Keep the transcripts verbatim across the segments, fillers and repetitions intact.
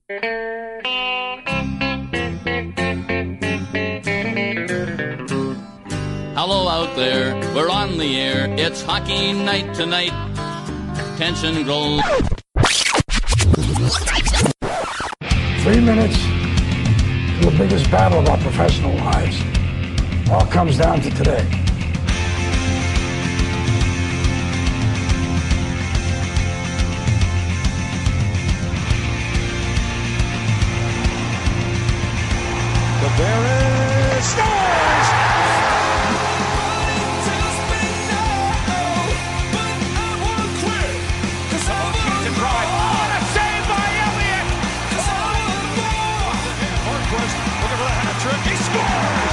Hello out there, we're on the air. It's hockey night tonight. Tension grows. Three minutes to the biggest battle of our professional lives. All comes down to today. Tavares scores! He scores!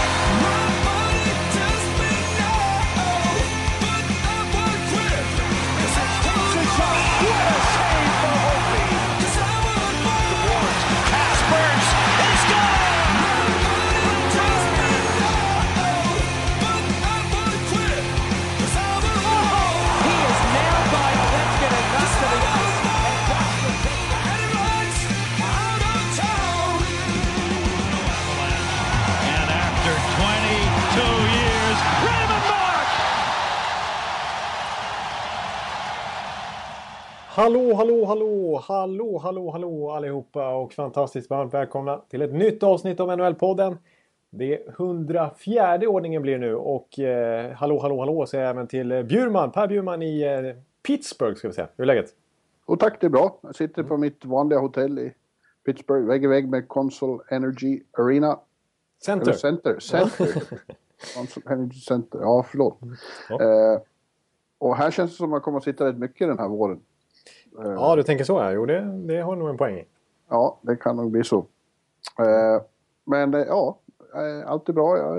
Hallå, hallå, hallå, hallå, hallå, hallå allihopa och fantastiskt varmt välkomna till ett nytt avsnitt av N H L-podden. Det är hundrafjärde ordningen blir nu och eh, hallå, hallå, hallå säger jag även till eh, Bjurman, Per Bjurman i eh, Pittsburgh ska vi säga. Hur är läget? Och tack, det är bra. Jag sitter på mitt vanliga hotell i Pittsburgh, vägg i vägg med Consol Energy Arena. Center. Eller Center, Center. Consol Energy Center, ja förlåt. Ja. Eh, och här känns det som att man kommer att sitta rätt mycket den här våren. Ja, du tänker så här. Jo, det, det har nog en poäng i. Ja, det kan nog bli så. Eh, men eh, ja, eh, allt är bra. Jag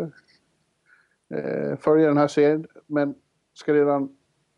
eh, följer den här serien. Men ska redan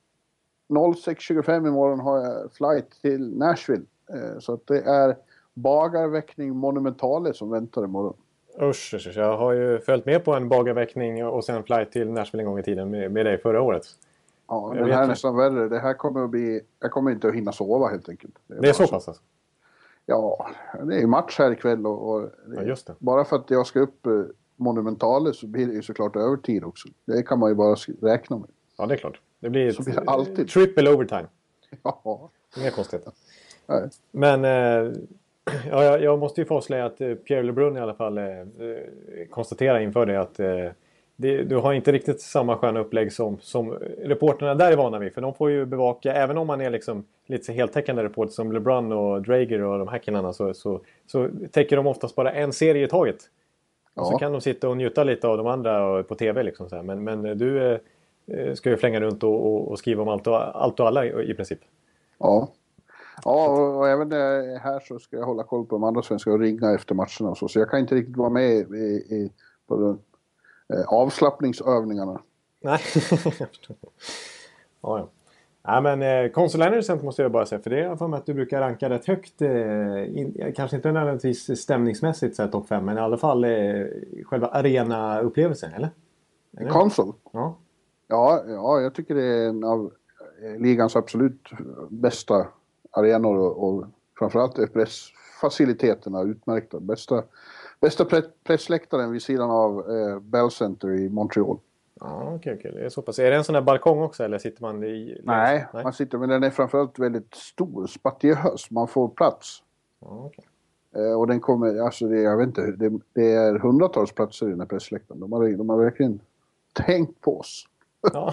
sex tjugofem imorgon har jag flight till Nashville. Eh, så att det är bagarväckning monumentale som väntar imorgon. Usch, usch, jag har ju följt med på en bagarväckning och sen flight till Nashville en gång i tiden med, med dig förra året. Ja, jag den här är nästan värre. Det här kommer att bli... Jag kommer inte att hinna sova helt enkelt. Det är, det är så pass alltså? Ja, det är ju match här ikväll och... och ja, just det. Bara för att jag ska upp eh, monumentale så blir det ju såklart övertid också. Det kan man ju bara räkna med. Ja, det är klart. Det blir, så blir det alltid. Triple overtime. Ja. Inga konstigheter. Nej. Men... Eh, ja, jag, jag måste ju få avslöja att eh, Pierre LeBrun i alla fall eh, konstaterar inför det att... Eh, Det, du har inte riktigt samma sköna upplägg som, som reporterna där är vana vid. För de får ju bevaka, även om man är liksom lite så heltäckande reporter som LeBrun och Drager och de här killarna så, så, så täcker de oftast bara en serie i taget. Ja. Och så kan de sitta och njuta lite av de andra på tv liksom så här. Men, men du eh, ska ju flänga runt och, och, och skriva om allt och, allt och alla i, i princip. Ja. Ja, och, och även här så ska jag hålla koll på de andra svenska och ringa efter matcherna och så. Så jag kan inte riktigt vara med i, i, på den Eh, avslappningsövningarna. Nej, jag förstår. Ja, ja. Ja, men eh, Consol Energy måste jag bara säga, för det är för mig att du brukar ranka rätt högt, eh, in, kanske inte nödvändigtvis stämningsmässigt så här topp fem, men i alla fall eh, själva arena-upplevelsen, eller? eller? Consol? Ja. ja. Ja, jag tycker det är en av ligans absolut bästa arenor och, och framförallt är pressfaciliteterna utmärkta. Bästa Bästa pre- pressläktaren vid sidan av eh, Bell Center i Montreal. Ja, okej, okay, okej. Okay. Det är så pass. Är det en sån här balkong också eller sitter man i... Nej, Nej, man sitter, men den är framförallt väldigt stor, spatiös. Man får plats. Ja, okay. eh, och den kommer, alltså det, jag vet inte, det, det är hundratals platser i den här pressläktaren. De har, de har verkligen tänkt på oss. Ja,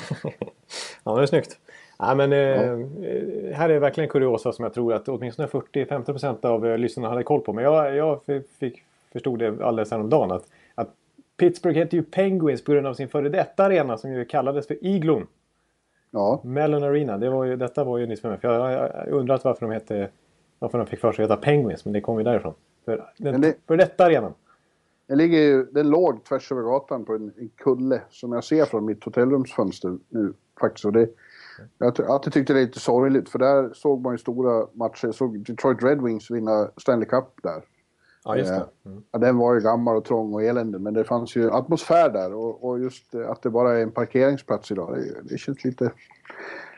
ja det är snyggt. Ja, men eh, ja. Här är verkligen kuriosa som jag tror att åtminstone fyrtio till femtio procent av eh, lyssnarna hade koll på. Men jag, jag fick, förstod det alldeles häromdagen att, att Pittsburgh heter ju Penguins på grund av sin före detta arena som ju kallades för Iglon. Ja. Mellon Arena, det var ju, detta var ju nyss för mig. För jag, jag undrat varför de hette, varför de fick för sig att heta Penguins, men det kom ju därifrån. För, den, det, för detta arenan. Den ligger ju, den låg tvärs över gatan på en, en kulle som jag ser från mitt hotellrumsfönster nu faktiskt. Och det, jag har alltid tyckt det är lite sorgligt, för där såg man ju stora matcher. Jag såg Detroit Red Wings vinna Stanley Cup där. Ja, just det. Mm. Ja, den var ju gammal och trång och elände, men det fanns ju atmosfär där. Och, och just att det bara är en parkeringsplats idag, det, det känns lite,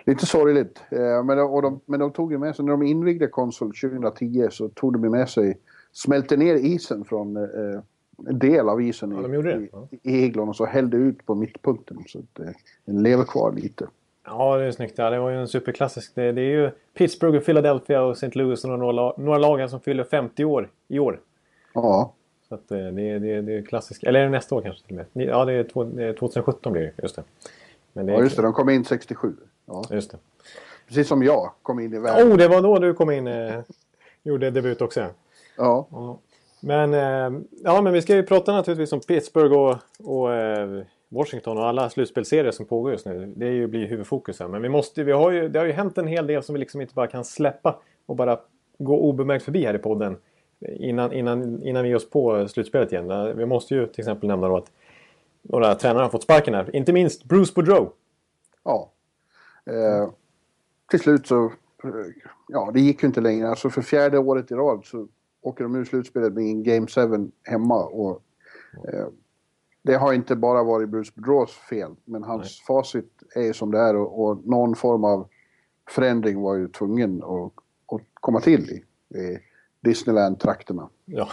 Lite sorgligt. Eh, men, och de, men de tog ju med sig, när de invigde konsol tjugohundratio så tog de med sig, smälte ner isen från eh, en del av isen ja, de i, det. Ja. i, i Eglon och så hällde ut på mittpunkten. Så att eh, den lever kvar lite. Ja, det är snyggt. Ja, det var ju en superklassisk. Det, det är ju Pittsburgh, Philadelphia och Saint Louis och några, några lag som fyller femtio år i år. Ja. Så att det, det, det, det är klassiskt. Eller är det nästa år kanske till och med? Ja, det är tjugohundrasjutton blir det. Just det. Men det är... Ja, just det. De kom in sextiosju. Ja. Just det. Precis som jag kom in i världen. Oh, det var då du kom in. Eh, gjorde debut också. Ja. Ja. Men, eh, ja, men vi ska ju prata naturligtvis om Pittsburgh och, och eh, Washington och alla slutspelserier som pågår just nu. Det är ju, blir huvudfokus här. Men vi måste, vi har ju, det har ju hänt en hel del som vi liksom inte bara kan släppa och bara gå obemärkt förbi här i podden innan, innan, innan vi ger oss på slutspelet igen. Vi måste ju till exempel nämna då att några tränare har fått sparken här. Inte minst Bruce Boudreau. Ja. Eh, till slut så, ja, det gick ju inte längre. Alltså för fjärde året i rad så åker de ur slutspelet med en Game sju hemma. Och, eh, det har inte bara varit Bruce Boudreaus fel, men hans Nej. facit är ju som det är. Och, och någon form av förändring var ju tvungen att, att komma till i, i Disneyland-trakterna. Ja.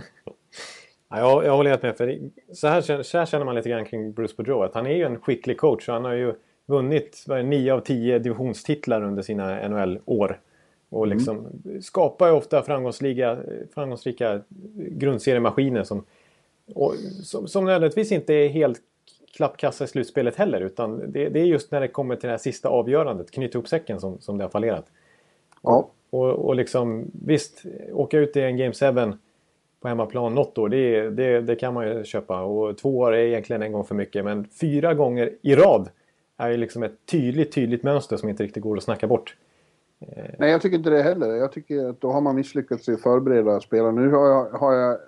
Ja, jag, jag håller helt med. För så, här, så här känner man lite grann kring Bruce Boudreau. Att han är ju en skicklig coach. Han har ju vunnit nio av tio divisionstitlar under sina N H L-år. Och liksom mm. skapar ju ofta framgångsrika, framgångsrika grundseriemaskiner som, och, som, som nödvändigtvis inte är helt klappkassa i slutspelet heller. Utan det, det är just när det kommer till det här sista avgörandet, knyta ihop säcken, som, som det har fallerat. Ja. Och, och liksom, visst, åka ut i en Game sju på hemmaplan något år, det, det, det kan man ju köpa. Och två år är egentligen en gång för mycket. Men fyra gånger i rad är ju liksom ett tydligt, tydligt mönster som inte riktigt går att snacka bort. Nej, jag tycker inte det heller. Jag tycker att då har man misslyckats i förbereda spelare. Nu har jag, har jag äh,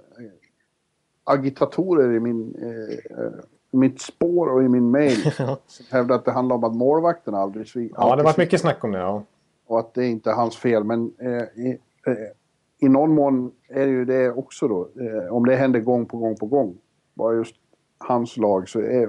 agitatorer i min, äh, mitt spår och i min mail som hävdar att det handlar om att målvakten aldrig sviker. Ja, det har varit mycket snack om det, ja. Och att det inte är hans fel. Men äh, i, äh, i någon mån är det ju det också då. Äh, om det händer gång på gång på gång. Bara just hans lag så är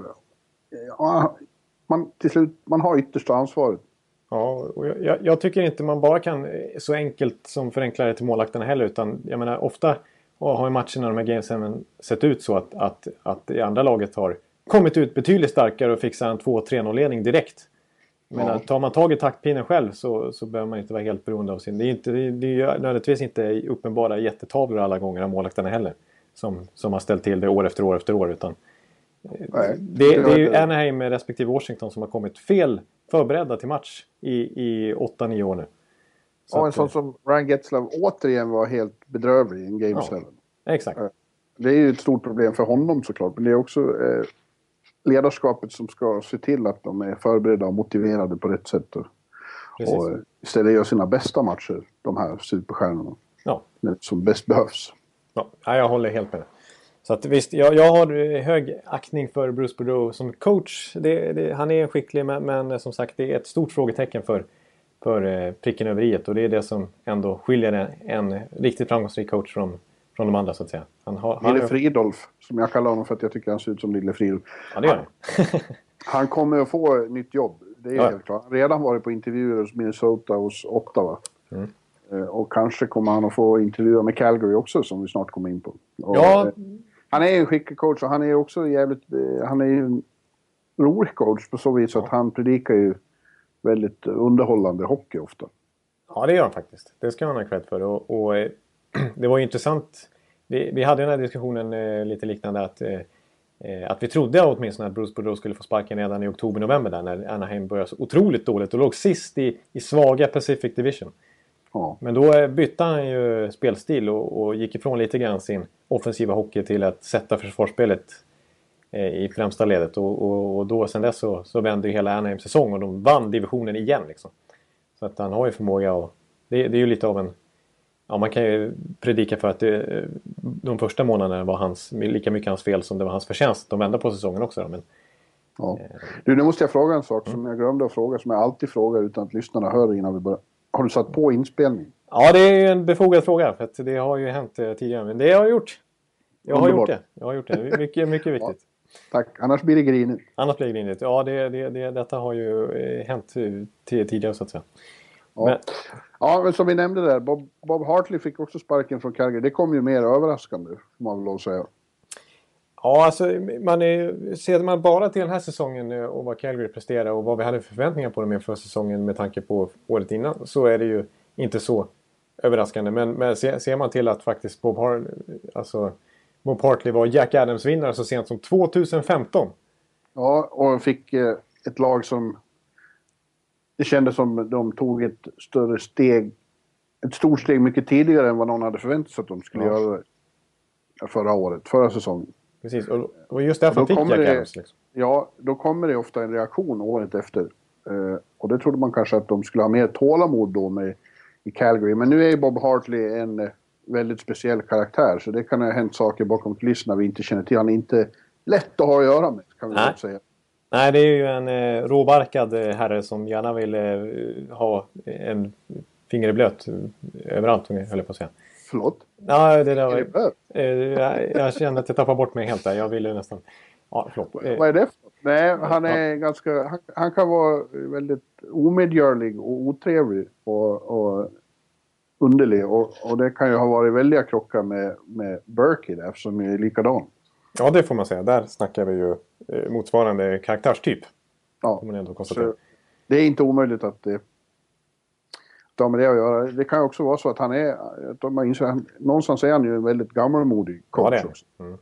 äh, man till slut, man har yttersta ansvaret. Ja, och jag, jag tycker inte man bara kan så enkelt som förenkla det till målakterna heller. Utan jag menar, ofta har ju matcherna, de här gamesen, sett ut så att, att, att det andra laget har kommit ut betydligt starkare och fixar en två tre noll-ledning direkt. Men ja. Tar man tag i taktpinnen själv så, så behöver man inte vara helt beroende av sin. Det är, inte, det är, det är ju nödvändigtvis inte uppenbara jättetavlor alla gånger av målakterna heller. Som, som har ställt till det år efter år efter år. Utan Nej, det, det är ju Anaheim respektive Washington som har kommit fel förberedda till match i, i åtta nio år nu. Så ja, en att, sån som Ryan Getzlav återigen var helt bedrövlig i en Game ja, sju. Exakt. Det är ju ett stort problem för honom såklart. Men det är också eh, ledarskapet som ska se till att de är förberedda och motiverade på rätt sätt. Och, och istället gör sina bästa matcher, de här superstjärnorna. Ja. Som bäst behövs. Ja, jag håller helt med. Så att visst, jag, jag har hög aktning för Bruce Boudreau som coach. Det, det, han är skicklig, men, men som sagt, det är ett stort frågetecken för, för eh, pricken över i. Och det är det som ändå skiljer en, en riktigt framgångsrik coach från, från de andra, så att säga. Han har, Lille han, Fridolf, som jag kallar honom för att jag tycker han ser ut som Lille Fridolf. Ja, det gör han. Han kommer att få ett nytt jobb, det är ja. helt klart. Han har redan varit på intervjuer hos Minnesota och hos Ottawa. Mm. Och kanske kommer han att få intervjua med Calgary också, som vi snart kommer in på. Och, ja. eh, han är en skicklig coach och han är också jävligt... Eh, han är ju en rolig coach på så vis ja. att han predikar ju väldigt underhållande hockey ofta. Ja, det gör han faktiskt. Det ska han ha cred för. Och, och eh, det var ju intressant. Vi, vi hade den här diskussionen eh, lite liknande att, eh, att vi trodde åtminstone att Bruce Boudreau skulle få sparken redan i oktober-november där, när Anaheim började så otroligt dåligt och låg sist i, i svaga Pacific Division. Ja. Men då bytte han ju spelstil och, och gick ifrån lite grann sin offensiva hockey till att sätta försvarsspelet eh, i främsta ledet. Och, och, och då sen dess så, så vände ju hela Anaheim säsong och de vann divisionen igen liksom. Så att han har ju förmåga och det, det är ju lite av en... Ja, man kan ju predika för att det, de första månaderna var hans, lika mycket hans fel som det var hans förtjänst. De vände på säsongen också då, men... Ja. Du, nu måste jag fråga en sak som jag glömde att fråga, som jag alltid frågar utan att lyssnarna hör innan vi börjar. Har du satt på inspelning? Ja, det är en befogad fråga för att det har ju hänt tidigare. Men det har jag gjort. Jag har Underbart. gjort det. Jag har gjort det. Mycket, mycket viktigt. Tack, annars blir det grinigt. Annars blir det grinigt. Ja, det, det, det, detta har ju eh, hänt tidigare så att säga. Ja. Men, ja, men som vi nämnde där, Bob, Bob Hartley fick också sparken från Calgary. Det kom ju mer överraskande, får man väl lov att säga. ja, alltså man är, ser man bara till den här säsongen och vad Calgary presterar och vad vi hade förväntningar på dem inför säsongen med tanke på året innan, så är det ju inte så överraskande. Men, men ser, ser man till att faktiskt Bob, Har, alltså, Bob Hartley var Jack Adams-vinnare så sent som tjugohundrafemton. Ja, och fick eh, ett lag som... Det kändes som de tog ett större steg, ett stort steg mycket tidigare än vad någon hade förväntat sig att de skulle ja. göra förra året, förra säsongen. Precis, och, och just därför och fick Jack det, Adams. Liksom. Ja, då kommer det ofta en reaktion året efter. Eh, och det trodde man kanske att de skulle ha mer tålamod då med, i Calgary. Men nu är ju Bob Hartley en eh, väldigt speciell karaktär, så det kan ha hänt saker bakom kulisserna vi inte känner till. Han är inte lätt att ha att göra med, kan vi väl säga. Nej, det är ju en eh, råbarkad eh, herre som gärna vill eh, ha en finger i blöt eh, överallt, höll jag på att säga. Förlåt? Ja, det där var, eh, jag, jag kände att jag tappade bort mig helt där. Jag ville nästan... Ja, förlåt. Eh, Vad är det för? Nej, han är ja. ganska... Han, han kan vara väldigt omedgörlig och otrevlig och, och underlig. Och, och det kan ju ha varit väldiga krockar med, med Berkey där, som är likadan. Ja, det får man säga. Där snackar vi ju eh, motsvarande karaktärstyp. Ja, man ändå konstatera. Det är inte omöjligt att det, att det har med det att göra. Det kan ju också vara så att han är, att man inser, han, någonstans är han ju en väldigt gammalmodig coach ja, det också. Mm.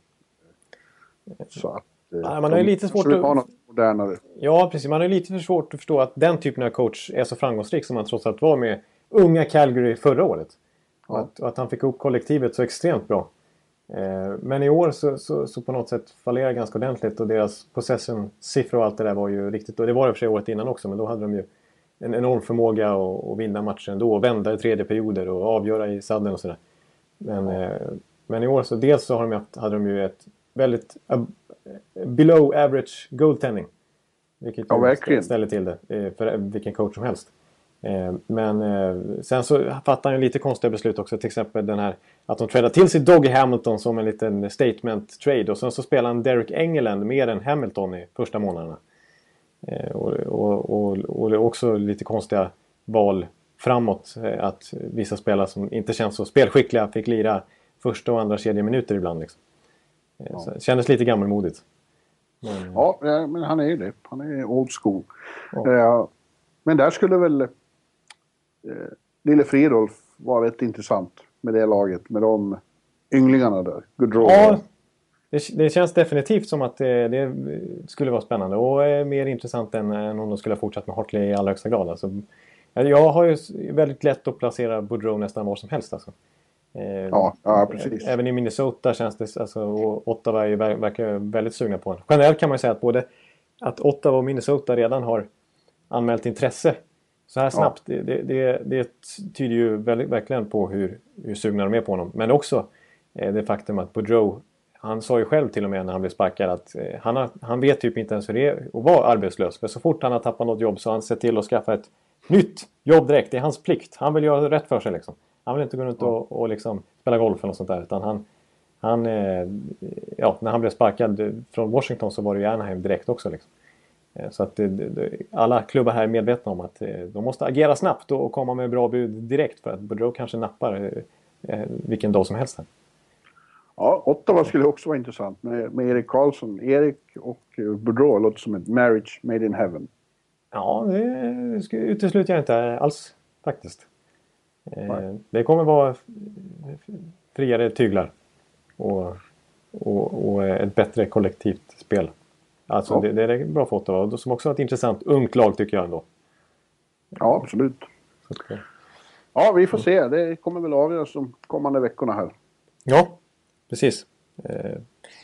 Så att eh, ja, man har ju lite svårt att... modernare. Ja, precis. Man har ju lite för svårt att förstå att den typen av coach är så framgångsrik som han trots allt var med unga Calgary förra året. Ja. Och, att, och att han fick ihop kollektivet så extremt bra. Men i år så, så, så på något sätt fallerar ganska ordentligt och deras possession-siffror och allt det där var ju riktigt, och det var det för sig året innan också, men då hade de ju en enorm förmåga att, att vinna matchen då och vända i tredje perioder och avgöra i sadden och sådär. Men, ja. men i år så dels så har de haft, hade de ju ett väldigt uh, below average goaltending, vilket ja, verkligen ställer till det för vilken coach som helst. Men sen så fattar han ju lite konstiga beslut också. Till exempel den här att de tradar till sig Dougie Hamilton som en liten statement trade. Och sen så spelar han Derek Engeland mer än Hamilton i första månaderna. Och, och, och, och det är också lite konstiga val framåt. Att vissa spelare som inte känns så spelskickliga fick lira första och andra kedjeminuter ibland. Liksom. Ja. Så det kändes lite gammalmodigt. Men, ja, men han är ju det. Han är old school. Ja. Men där skulle väl... Eh, Lille Fridolf var rätt intressant med det laget, med de ynglingarna där. Goodrow. Ja, det, det känns definitivt som att det, det skulle vara spännande och eh, mer intressant än, än om de skulle ha fortsatt med Hartley i allra högsta grad. Alltså, jag har ju väldigt lätt att placera Goodrow nästan var som helst. Alltså. Eh, ja, ja, precis. Även i Minnesota känns det, alltså, och Ottawa är, verkar väldigt sugna på honom. Generellt kan man ju säga att både att Ottawa och Minnesota redan har anmält intresse så här snabbt, ja. det, det, det tyder ju väldigt, verkligen på hur, hur sugna de är på honom. Men också eh, det faktum att Boudreau, han sa ju själv till och med när han blev sparkad att eh, han, har, han vet typ inte ens hur det är att vara arbetslös. För så fort han har tappat något jobb så har han sett till att skaffa ett nytt jobb direkt. Det är hans plikt. Han vill göra rätt för sig liksom. Han vill inte gå runt ja. och, och liksom spela golf eller något sånt där. Utan han, han eh, ja, när han blev sparkad från Washington så var det ju Anaheim direkt också liksom. Så att det, det, alla klubbar här är medvetna om att de måste agera snabbt och komma med bra bud direkt för att Boudreau kanske nappar eh, vilken dag som helst. Här. Ja, Ottawa skulle också vara intressant med, med Erik Karlsson. Erik och Boudreau låter som ett marriage made in heaven. Ja, det utesluter jag inte alls faktiskt. Eh, det kommer vara friare tyglar och, och, och ett bättre kollektivt spel. Alltså ja. det, det är bra för Ottawa. Som också är ett intressant ungt lag tycker jag ändå. Ja, absolut. Så, ja, vi får se. Det kommer väl avgöras de kommande veckorna här. Ja, precis. Eh,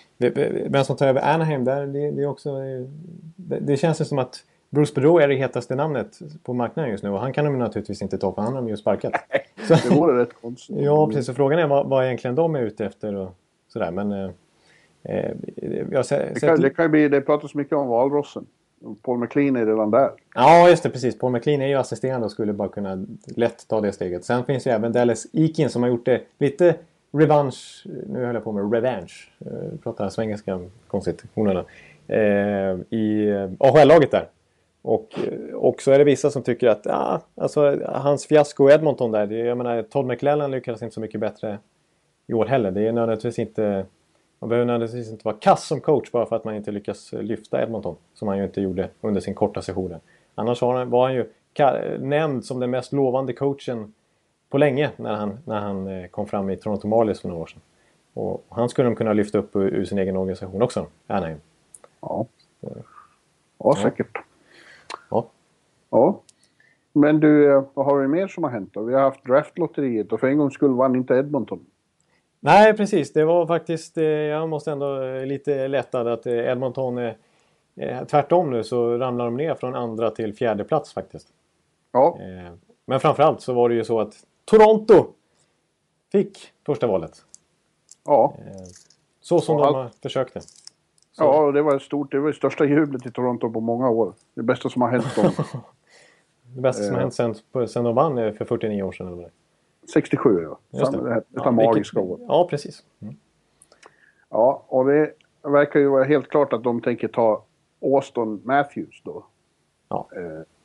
vem som tar över Anaheim där, det, det är också... Det, det känns som att Bruce Boudreau är det hetaste namnet på marknaden just nu. Och han kan de naturligtvis inte ta för han har ju sparkat. Så, det vore rätt konstigt. Ja, precis. Så frågan är vad, vad egentligen de är ute efter och sådär. Men... Eh, Eh, jag sett... det, kan, det kan ju bli, det pratas mycket om valrossen. Paul McLean är redan där. Ja, just det, precis. Paul McLean är ju assisterande och skulle bara kunna lätt ta det steget. Sen finns ju även Dallas Eakin som har gjort det lite revansch, nu höll jag på med revansch, uh, pratar svengelska konstigt, honorna, uh, i A H L-laget där. Och, och så är det vissa som tycker att ah, alltså, hans fiasko i Edmonton där, det, jag menar, Todd McLellan lyckades inte så mycket bättre i år heller. Det är nödvändigtvis inte, man behöver nödvändigtvis inte vara kass som coach bara för att man inte lyckas lyfta Edmonton, som han ju inte gjorde under sin korta session. Annars var han, var han ju nämnd som den mest lovande coachen på länge när han, när han kom fram i Toronto Marlies för några år sedan. Och han skulle de kunna lyfta upp ur sin egen organisation också. Ja, nej. Ja. Ja, säkert. Ja. Ja. Men du, vad har vi mer som har hänt då? Vi har haft draftlotteriet och för en gångs skull vann inte Edmonton. Nej, precis. Det var faktiskt, jag måste ändå lite lättad att Edmonton, eh, tvärtom nu så ramlar de ner från andra till fjärde plats faktiskt. Ja. Eh, men framförallt så var det ju så att Toronto fick första valet. Ja. Eh, så som och de allt... försökte. Så. Ja, och det var stort. Det var det största jublet i Toronto på många år. Det bästa som har hänt dem. Det bästa som har hänt sen, sen de vann för fyrtionio år sedan. Eller? sextiosju, ja. Just Samma, det. det här, Ja, detta magiska vilket... år. Ja, precis. Mm. Ja, och det verkar ju vara helt klart att de tänker ta Auston Matthews då. Ja. Eh,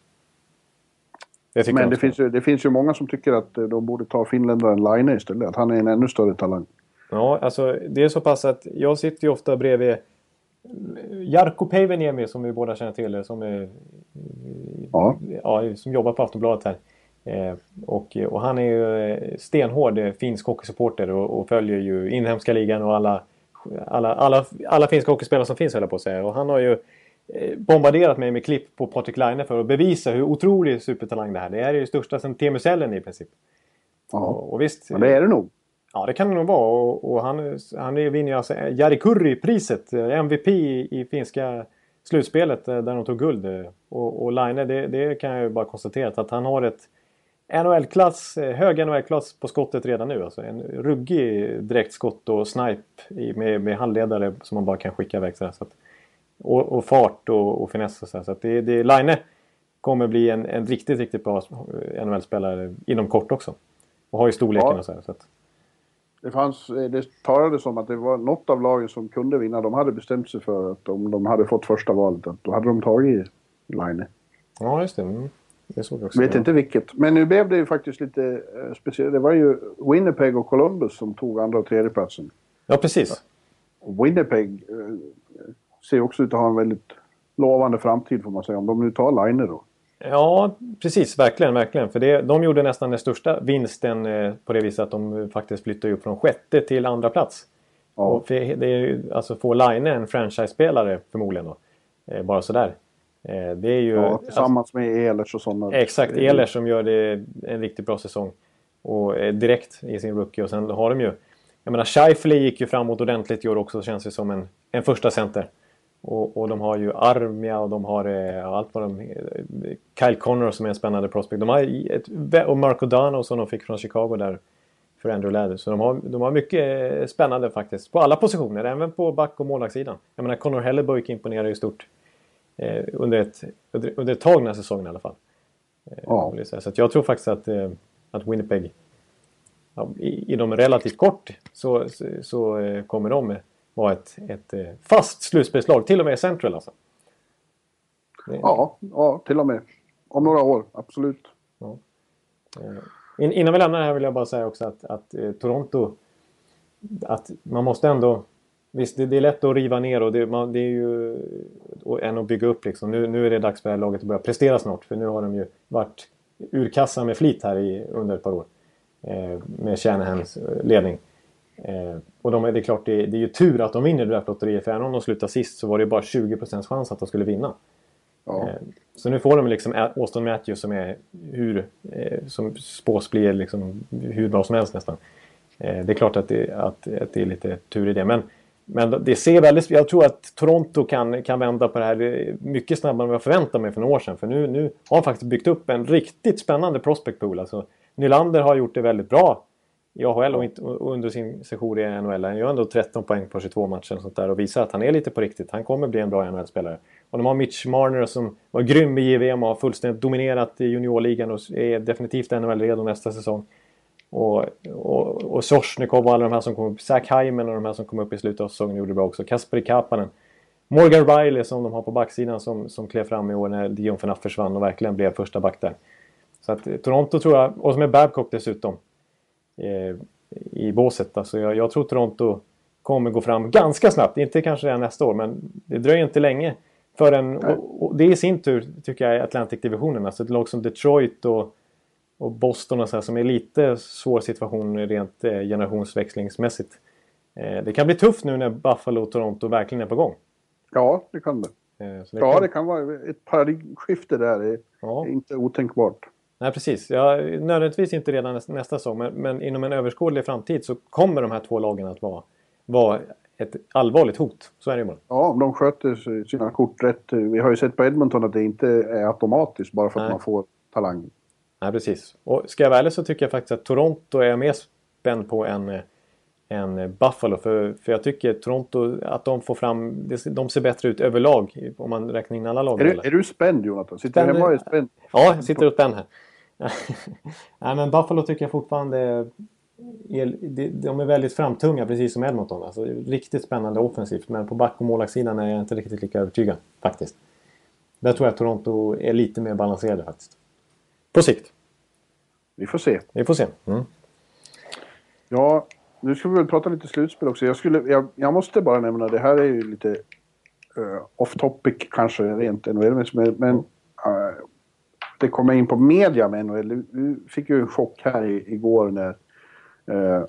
det tycker men jag det också. finns, ju, det finns ju många som tycker att de borde ta finländaren Laine istället. Att han är en ännu större talang. Ja, alltså det är så pass att jag sitter ju ofta bredvid Jarkko Päiväniemi som vi båda känner till, som är Ja. Ja, som jobbar på Aftonbladet här. Eh, och, och han är ju stenhård finsk hockeysupporter och, och följer ju inhemska ligan och alla alla, alla, alla finska hockeyspelare som finns, höll jag på att säga. Och han har ju eh, bombarderat mig med klipp på Patrik Laine för att bevisa hur otrolig supertalang det här. Det är ju största sen Teemu Selänne i princip. Ja. Och, och visst, Men det är det nog. Ja, det kan det nog vara. Och, och han, han vinner ju alltså Jari Kurri-priset. M V P i, i finska slutspelet där de tog guld. Och, och Laine, det, det kan jag ju bara konstatera att han har ett N H L-klass, hög N H L-klass på skottet redan nu. Alltså en ruggig direktskott och snipe i, med, med handledare som man bara kan skicka iväg. Så att, och, och fart och, och finess. Och så, så att det, det, Laine kommer bli en, en riktigt, riktigt bra N H L-spelare inom kort också. Och har ju storleken Ja. och så här. Så att, Det, fanns, det talades som att det var något av lagen som kunde vinna. De hade bestämt sig för att om de hade fått första valet, att då hade de tagit Laine. ja, just det. Mm. Det såg jag också. Jag vet inte vilket. Men nu blev det ju faktiskt lite eh, speciellt. Det var ju Winnipeg och Columbus som tog andra och tredje platsen. Ja, precis. Och Winnipeg eh, ser också ut att ha en väldigt lovande framtid, får man säga. Om de nu tar Laine då. Ja, precis. Verkligen, verkligen. För det, de gjorde nästan den största vinsten eh, på det viset att de faktiskt flyttade upp från sjätte till andra plats. Ja. Och för, det är ju, alltså få Laine en franchise-spelare förmodligen då. Eh, bara sådär. Eh, det är ju... Ja, tillsammans med Ehlers och sådana. Exakt, Ehlers som gör det en riktigt bra säsong. Och eh, direkt i sin rookie. Och sen har de ju... Jag menar, Scheifele gick ju framåt ordentligt i år också. Känns det som en, en första center. Och, och de har ju Armia och de har eh, allt vad de... Eh, Kyle Connor som är en spännande prospect. De har ett, och Marco Dano som de fick från Chicago där för Andrew Ladd. Så de har, de har mycket spännande faktiskt. På alla positioner, även på back- och målvaktssidan. Jag menar, Connor Hellebuck imponerar ju stort. Eh, under, ett, under, under ett tag den här säsongen i alla fall. Eh, Ja. Så att jag tror faktiskt att, eh, att Winnipeg ja, i, i de relativt kort så, så, så eh, kommer de vara ett, ett eh, fast slutspelslag. Till och med Central alltså. Det, Ja, ja, till och med. Om några år, absolut. ja. Eh, in, innan vi lämnar det här vill jag bara säga också att, att eh, Toronto, att man måste ändå... Visst, det, det är lätt att riva ner och det, man, det är ju och, än att bygga upp liksom. Nu, nu är det dags för det här laget att börja prestera snart. För nu har de ju varit ur kassan med flit här i, under ett par år. Eh, med Shanahans eh, ledning. Eh, och de, det är klart, det, det är ju tur att de vinner draftlotteriet. För även om de slutar sist så var det bara tjugo procent chans att de skulle vinna. Ja. Eh, så nu får de liksom Auston Matthews som är hur, eh, som spås blir liksom hur bra som helst nästan. Eh, det är klart att det, att, att det är lite tur i det. Men Men det ser väldigt... Jag tror att Toronto kan, kan vända på det här mycket snabbare än vad jag förväntade mig för några år sedan. För nu, nu har han faktiskt byggt upp en riktigt spännande prospect pool. Alltså, Nylander har gjort det väldigt bra i A H L och, inte, och under sin session i N H L. Han gör ändå tretton poäng på tjugotvå matcher och sånt där och visar att han är lite på riktigt. Han kommer bli en bra N H L-spelare. Och de har Mitch Marner som var grym i J V M och har fullständigt dominerat i juniorligan och är definitivt N H L-redo nästa säsong. Och, och, och Sorsnikov och alla de här som kom upp. Zach Hyman och de här som kom upp i slutet av säsongen gjorde bra också. Kasperi Kapanen. Morgan Riley som de har på backsidan som, som klev fram i år när Dion Phaneuf försvann och verkligen blev första back där. Så att Toronto tror jag, och som är Babcock dessutom eh, i båset. Alltså jag, jag tror Toronto kommer gå fram ganska snabbt. Inte kanske redan nästa år, men det dröjer inte länge. För en, och, och det i sin tur tycker jag är Atlantic-divisionen. Alltså ett lag som Detroit och, och Boston och så här, som är lite svår situation rent eh, generationsväxlingsmässigt. Eh, det kan bli tufft nu när Buffalo och Toronto verkligen är på gång. Ja, det kan det. Eh, så det ja, kan... det kan vara ett paradigmskifte där. Det är ja. inte otänkbart. Nej, precis. Ja, nödvändigtvis inte redan nästa, nästa säsong. Men, men inom en överskådlig framtid så kommer de här två lagen att vara, vara ett allvarligt hot. Så är det ju bara. Ja, om de sköter sina kort rätt. Vi har ju sett på Edmonton att det inte är automatiskt bara för att Nej. man får talang. Nej, precis. Och ska jag vara ärlig så tycker jag faktiskt att Toronto är mer spänd på en, en Buffalo. För, för jag tycker Toronto, att de får fram, de ser bättre ut överlag om man räknar in alla lag. Är du, är du spänd, Jonathan? Sitter du hemma och är spänd? Ja, jag sitter och spänd här. Nej, men Buffalo tycker jag fortfarande är, de är väldigt framtunga, precis som Edmonton. Alltså, riktigt spännande offensivt, men på back- och målvaktssidan är jag inte riktigt lika övertygad faktiskt. Där tror jag att Toronto är lite mer balanserade faktiskt. På sikt. Vi får se. Vi får se. Mm. Ja, nu ska vi väl prata lite slutspel också. Jag, skulle, jag, jag måste bara nämna, det här är ju lite uh, off topic kanske rent N H L, men, men uh, det kommer in på media med N H L. Vi fick ju en chock här i, igår när uh,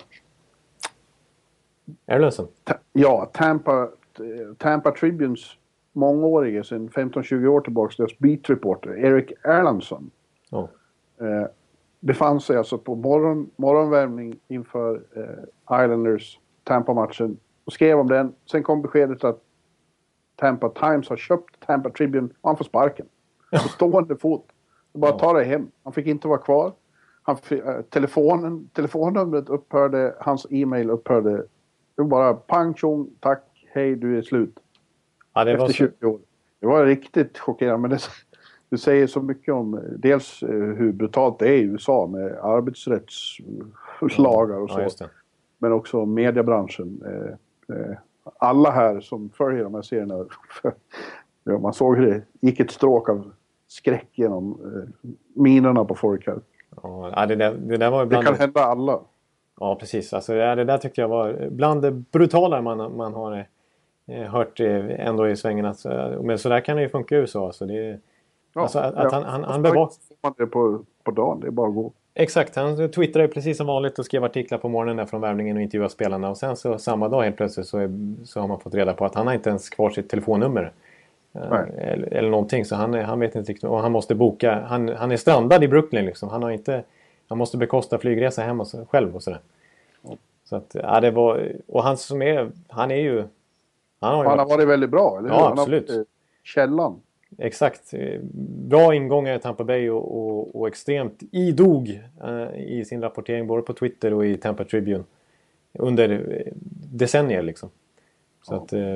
Erlensen? Ta- ja, Tampa, Tampa Tribunes mångårige, sedan femton tjugo år tillbaka, deras beat reporter Erik Erlandsson Oh. uh, befann sig alltså på morgon, morgonvärmning inför uh, Islanders Tampa-matchen och skrev om den. Sen kom beskedet att Tampa Times har köpt Tampa Tribune och han får sparken. På stående fot. Bara ta det hem. Han fick inte vara kvar. Han fick, äh, telefonen, telefonnumret upphörde. Hans e-mail upphörde. Det var bara pang tjong, tack, hej, du är slut. Ja, det Efter var så... tjugo år. Det var riktigt chockerande. Men det, det säger så mycket om dels eh, hur brutalt det är i U S A med arbetsrättslagar och så. Ja, just det. Men också mediebranschen. Eh, eh, alla här som följer de här serierna. Ja, man såg hur det gick ett stråk av skräck genom eh, minerna på folk här. Ja, det där, det där var Det bland kan hända alla. Ja, precis. Alltså, ja, det där tyckte jag var bland det brutalare man, man har eh, hört eh, ändå i svängen. Alltså, men så där kan det ju funka i U S A. Alltså, det, Ja, alltså, att, ja. att han, han, han bevakar... Man det på, på dagen, det är bara att gå. Exakt, han twittrade precis som vanligt och skrev artiklar på morgonen där från värmningen och intervjuade spelarna. Och sen så samma dag helt plötsligt så, är, så har man fått reda på att han har inte ens kvar sitt telefonnummer. Eller, eller någonting, så han, han vet inte riktigt. Och han måste boka, han, han är strandad i Brooklyn liksom. Han har inte, han måste bekosta flygresa hem och så, själv och sådär. Så att, ja, det var, och han som är, han är ju... Han har, ju han har varit, varit väldigt bra, eller hur? Ja, Han absolut. har varit, eh, källan. Exakt. Bra ingångar i Tampa Bay och, och, och extremt idog eh, i sin rapportering både på Twitter och i Tampa Tribune under eh, decennier liksom. Så ja. att, eh,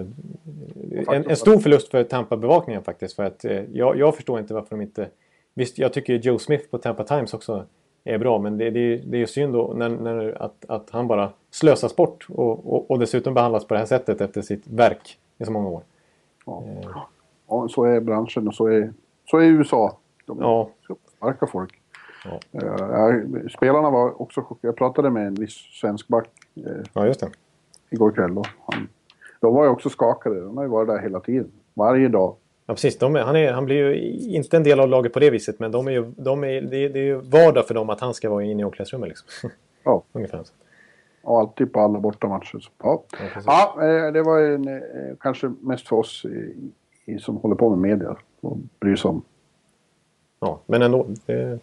en, en stor förlust för Tampa-bevakningen faktiskt. För att eh, jag, jag förstår inte varför de inte... Visst, jag tycker Joe Smith på Tampa Times också är bra. Men det, det, det är ju synd då när, när, att, att han bara slösas bort. Och, och, och dessutom behandlas på det här sättet efter sitt verk i så många år. Ja. Eh. Ja, så är branschen och så är, så är U S A. De Ja. sparkar folk. Ja. Uh, spelarna var också chockade. Jag pratade med en viss svensk back uh, Ja, just det. igår kväll. Och han, de var ju också skakade. De har ju varit där hela tiden. Varje dag. Ja, precis. De är, han, är, han blir ju inte en del av laget på det viset. Men de är ju, de är, det, är, det är ju vardag för dem att han ska vara inne i omklädningsrummet. Liksom. Ja. Ungefär så. Och alltid på alla bortamatcher. Så, ja, Ja, ja uh, det var ju en, uh, kanske mest för oss i, i, som håller på med media. Och bryr sig om. Ja, men ändå. Det,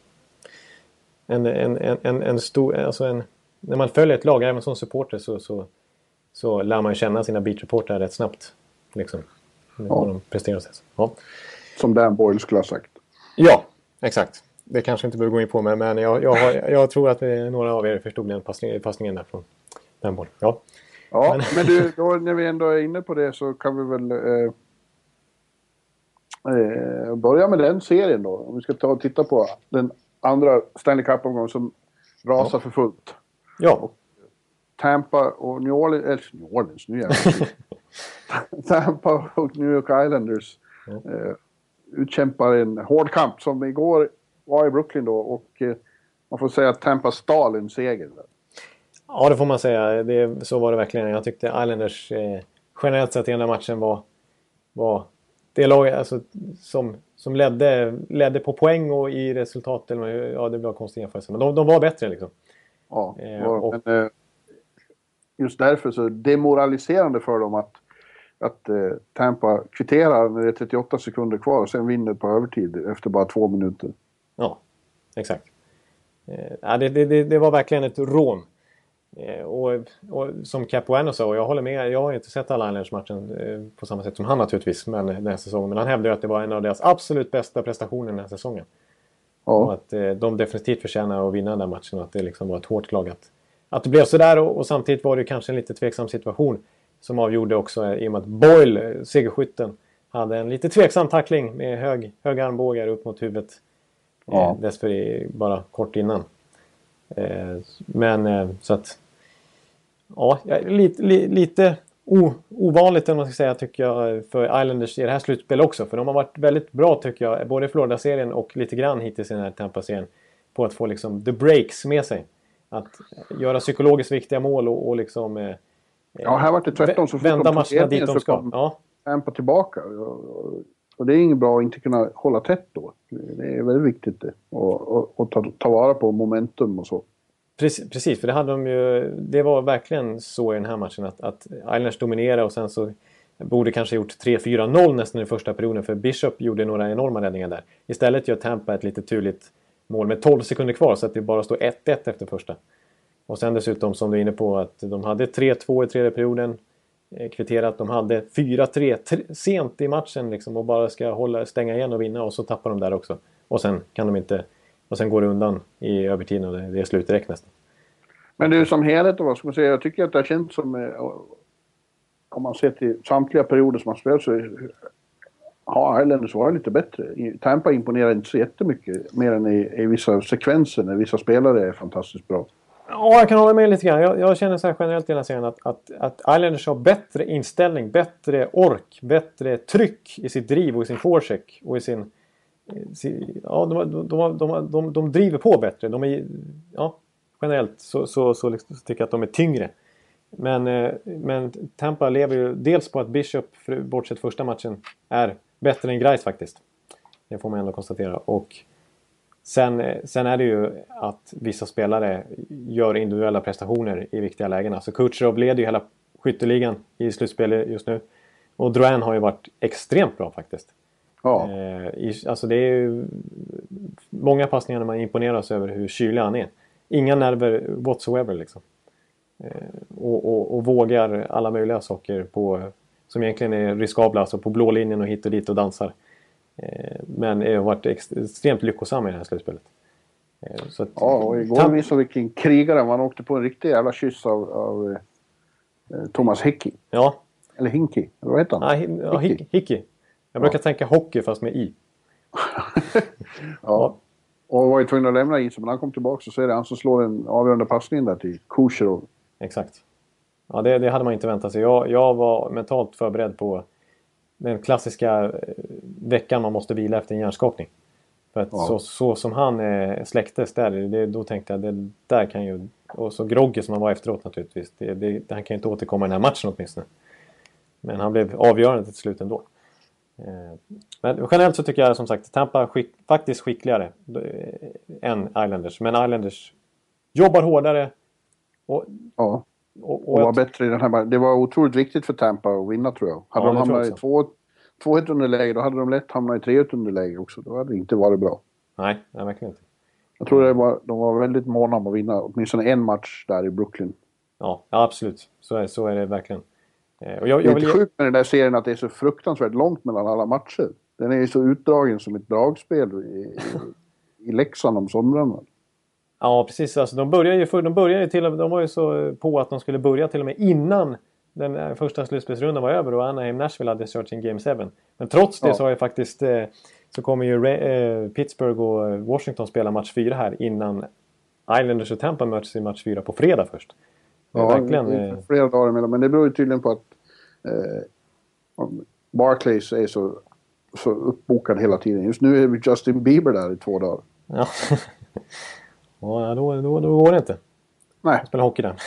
en, en, en, en, en stor... Alltså en, när man följer ett lag, även som supporter, så, så, så lär man ju känna sina beatreportrar rätt snabbt. Liksom. När Ja. de presterar sig. Ja. Som Dan Boyle skulle ha sagt. Ja, exakt. Det kanske inte behöver gå in på mig, men jag, jag, har, jag tror att vi, några av er förstod den passning, passningen där från den bollen. Ja. Ja, Men- men, du, då, när vi ändå är inne på det så kan vi väl eh, eh, börja med den serien då. Om vi ska ta och titta på den andra Stanley Cup-omgången som rasar Ja. för fullt. Ja. Tampa och New Orleans, eller New Orleans, nu är jag Tampa och New York Islanders ja. eh, utkämpar en hård kamp som igår var i Brooklyn då, och eh, man får säga att Tampa stal en seger. Ja, det får man säga. Det, så var det verkligen. Jag tyckte Islanders eh, generellt sett i den här matchen var, var det lag alltså, som, som ledde, ledde på poäng och i resultat. Ja, det var konstigt jämförelse. Men de, de var bättre liksom. Ja, eh, och, men eh, just därför så demoraliserande för dem att, att eh, Tampa kvitterar när det är trettioåtta sekunder kvar och sen vinner på övertid efter bara två minuter. Ja, exakt. Eh, ja, det, det, det var verkligen ett rån. Eh, och, och som Capuano sa, och jag håller med, jag har inte sett alla Islanders-matchen eh, på samma sätt som han naturligtvis men, den här säsongen, men han hävdade att det var en av deras absolut bästa prestationer den här säsongen. Ja. Och att eh, de definitivt förtjänar att vinna den matchen och att det liksom var ett hårt lag att, att det blev sådär, och, och samtidigt var det kanske en lite tveksam situation som avgjorde också eh, i och med att Boyle, segerskytten, hade en lite tveksam tackling med hög, höga armbågar upp mot huvudet eh, ja. dessför bara kort innan. Eh, men eh, så att ja, lite, li, lite o, ovanligt, om man ska säga, tycker jag, för Islanders i det här slutspelet också, för de har varit väldigt bra tycker jag, både i Florida-serien och lite grann hittills i den här Tampa-serien, på att få liksom the breaks med sig, att göra psykologiskt viktiga mål och, och liksom eh, ja, här var det tvärtom, så vända matcherna dit de ska. Ja. Tampa tillbaka och, och det är inget bra att inte kunna hålla tätt då. Det är väldigt viktigt det. Och, och, och ta, ta vara på momentum och så. Precis, precis, för det hade de ju, det var verkligen så i den här matchen att, att Islanders dominerade och sen så borde kanske gjort tre fyra noll nästan i första perioden, för Bishop gjorde några enorma räddningar där. Istället gör Tampa ett lite turligt mål med tolv sekunder kvar så att det bara står ett ett efter första. Och sen dessutom, som du är inne på, att de hade tre två i tredje perioden kvitterat, de hade fyra tre sent i matchen liksom, och bara ska hålla, stänga igen och vinna, och så tappar de där också. Och sen kan de inte, och sen går det undan i övertiden och det, det är slut direkt nästan. Men det är som helhet, vad ska man säga, jag tycker att det har känts som, om man ser till samtliga perioder som man spelar, så har Islanders varit lite bättre. Tampa imponerar inte så jättemycket, mer än i, i vissa sekvenser när vissa spelare är fantastiskt bra. Ja, jag kan hålla med lite grann. Jag, jag känner så här generellt i den här serien att, att, att Islanders har bättre inställning, bättre ork, bättre tryck i sitt driv och i sin forecheck och i sin... sin ja, de, de, de, de, de, de driver på bättre. De är, ja, generellt så, så, så, liksom, så tycker jag att de är tyngre. Men, men Tampa lever ju dels på att Bishop, för, bortsett första matchen, är bättre än Greiss faktiskt. Det får man ändå konstatera. Och Sen, sen är det ju att vissa spelare gör individuella prestationer i viktiga lägen. Alltså Kucherov leder ju hela skytteligan i slutspelet just nu. Och Drouin har ju varit extremt bra faktiskt. Ja. Eh, i, alltså det är ju många passningar när man imponeras över hur kylig han är. Inga nerver whatsoever liksom. Eh, och, och, och vågar alla möjliga saker på, som egentligen är riskabla. Alltså på blå linjen och hit och dit och dansar. Men det har varit extremt lyckosam i det här slutspelet. Så att, ja, och igår tam- visade vilken krigare man åkte på en riktig jävla kyss av, av eh, Thomas Hickey. Ja. Eller Hinky, vad heter han? Ah, hi- ja, Hickey. Hickey. Jag brukar ja. tänka hockey fast med i. ja. ja. Och var ju tvungen att lämna isen, men han kom tillbaka så är det han som slår en avgörande passning där till Kucherov. Exakt. Ja, det, det hade man inte väntat sig. Jag, jag var mentalt förberedd på den klassiska veckan man måste vila efter en hjärnskakning. För att ja. så, så som han eh, släcktes där, det, då tänkte jag det där kan ju, och så groggy som han var efteråt naturligtvis, det, det, han kan ju inte återkomma i den här matchen åtminstone. Men han blev avgörande till slut ändå. Eh, men generellt så tycker jag som sagt Tampa skick, faktiskt skickligare eh, än Islanders. Men Islanders jobbar hårdare och... Ja. Och, och var bättre i den här. Det var otroligt viktigt för Tampa att vinna, tror jag. Hade ja, de hamnat i två ett underläge, då hade de lätt hamnat i tre ett underläge också. Då hade det inte varit bra. Nej, nej verkligen inte. Jag tror det var, de var väldigt måna om att vinna åtminstone en match där i Brooklyn. Ja, ja absolut. Så är, så är det verkligen. Eh, och jag, jag det är vill... inte sjukt med den där serien att det är så fruktansvärt långt mellan alla matcher. Den är ju så utdragen som ett dragspel i, i, i Leksand om somrarna. Ja, precis. Alltså, de började ju, för, de började ju till och med, de var ju så på att de skulle börja till och med innan den första slutspelsrundan var över och Anaheim Nashville hade kört sin Game sju. Men trots det ja. så har ju faktiskt eh, så kommer ju eh, Pittsburgh och Washington spela match fyra här innan Islanders och Tampa möts i match fyra på fredag först. Det är Ja, verkligen, det är flera dagar emellan. Men det beror ju tydligen på att eh, Barclays är så, så uppbokad hela tiden. Just nu är Justin Bieber där i två dagar. Ja, ja då, då, då går det inte. Nej. Spela hockey där.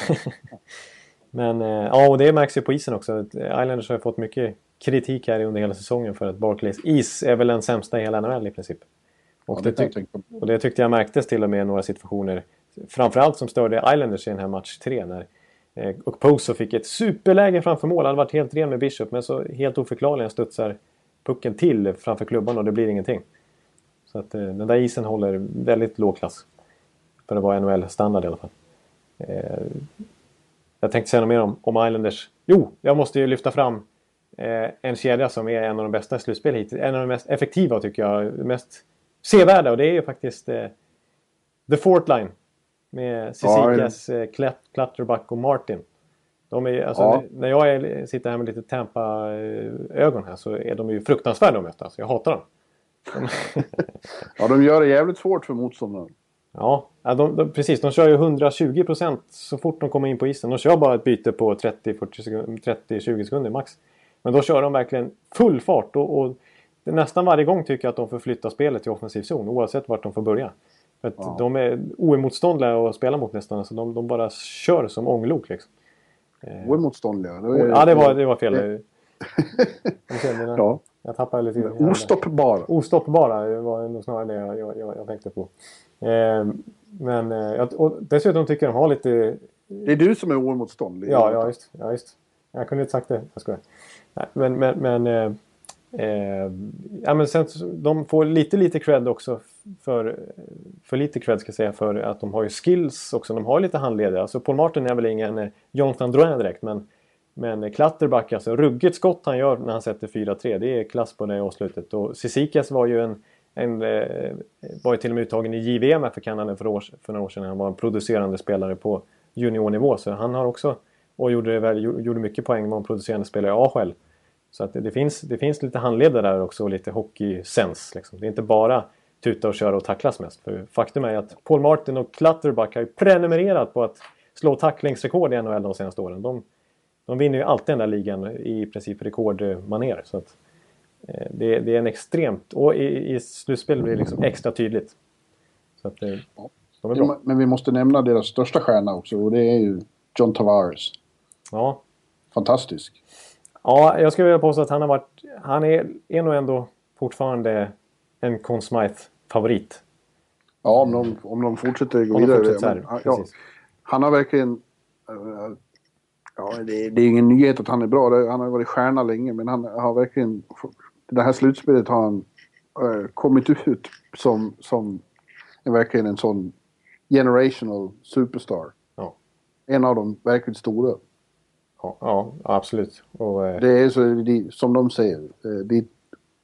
Men ja, och det märks ju på isen också. Islanders har fått mycket kritik här under hela säsongen för att Barclays is är väl den sämsta i hela N H L i princip. Och, Ja, det, det tyck- och det tyckte jag märktes till och med i några situationer. Framförallt som störde Islanders i den här match tre. När eh, och Poso fick ett superläge framför mål. Han hade varit helt ren med Bishop. Men så helt oförklarligen studsar pucken till framför klubban och det blir ingenting. Så att eh, den där isen håller väldigt låg klass. För att vara N H L-standard i alla fall. Eh, jag tänkte säga något mer om, om Islanders. Jo, jag måste ju lyfta fram eh, en kedja som är en av de bästa i slutspel hittills. En av de mest effektiva tycker jag. Mest sevärda, och det är ju faktiskt eh, The Fort Line. Med Cizikas, ja, eh, Clutterbuck och Martin. De är, alltså, ja. när jag är, sitter här med lite Tampa-ögon här så är de ju fruktansvärda att möta. Så jag hatar dem. De... ja, de gör det jävligt svårt för motståndaren. Ja, de, de, precis. De kör ju hundratjugo procent så fort de kommer in på isen. De kör bara ett byte på trettio till tjugo sekunder max. Men då kör de verkligen full fart. Och, och nästan varje gång tycker jag att de får flytta spelet till offensiv zon. Oavsett vart de får börja. För att ja. De är oemotståndliga att spela mot nästan. Så de, de bara kör som ånglok liksom. Oemotståndliga? Är... Ja, det var, det var fel. Det... ja. Jag tappade lite. Ostoppbara. Ostoppbara var nog snarare det jag, jag, jag, jag tänkte på. Eh, men eh, och dessutom tycker jag de har lite... Det är du som är oemotståndlig. Ja, ja, just, ja, just. Jag kunde inte sagt det. Jag skojar. Nej, men men, men, eh, eh, ja, men sen, de får lite lite cred också för, för lite cred ska jag säga för att de har ju skills också. De har lite handledare. Alltså Paul Martin är väl ingen eh, Jonathan Drouin direkt, men Men Clutterbuck, alltså ruggigt skott han gör när han sätter fyra tre. Det är klass på det avslutet. Och Cizikas var ju en, en eh, var ju till och med uttagen i J V M för Kanada för, år, för några år sedan. Han var en producerande spelare på juniornivå. Så han har också, och gjorde, väl, gjorde mycket poäng med en producerande spelare i A H L. Så att det, det, finns, det finns lite handledare där också och lite hockeysens. Liksom. Det är inte bara tuta och köra och tacklas mest. För faktum är att Paul Martin och Clutterbuck har ju prenumererat på att slå tacklingsrekord i N H L de senaste åren. De De vinner ju alltid den där ligan i princip rekordmaner. Så att, eh, det, det är en extremt... Och i, i slutspel blir det liksom extra tydligt. Så att eh, de är bra. Men vi måste nämna deras största stjärna också. Och det är ju John Tavares. Ja. Fantastisk. Ja, jag skulle vilja påstå att han har varit... Han är, är nog ändå fortfarande en Conn Smythe-favorit. Ja, om de, om de fortsätter gå vidare. Men, ja, han har verkligen... Uh, Ja, det, det är ingen nyhet att han är bra. Han har varit stjärna länge, men han har verkligen... Det här slutspelet har han äh, kommit ut som, som är verkligen en sån generational superstar. Ja. En av de verkligt stora. Ja, ja absolut. Och, äh... Det är så, det, som de säger, dit,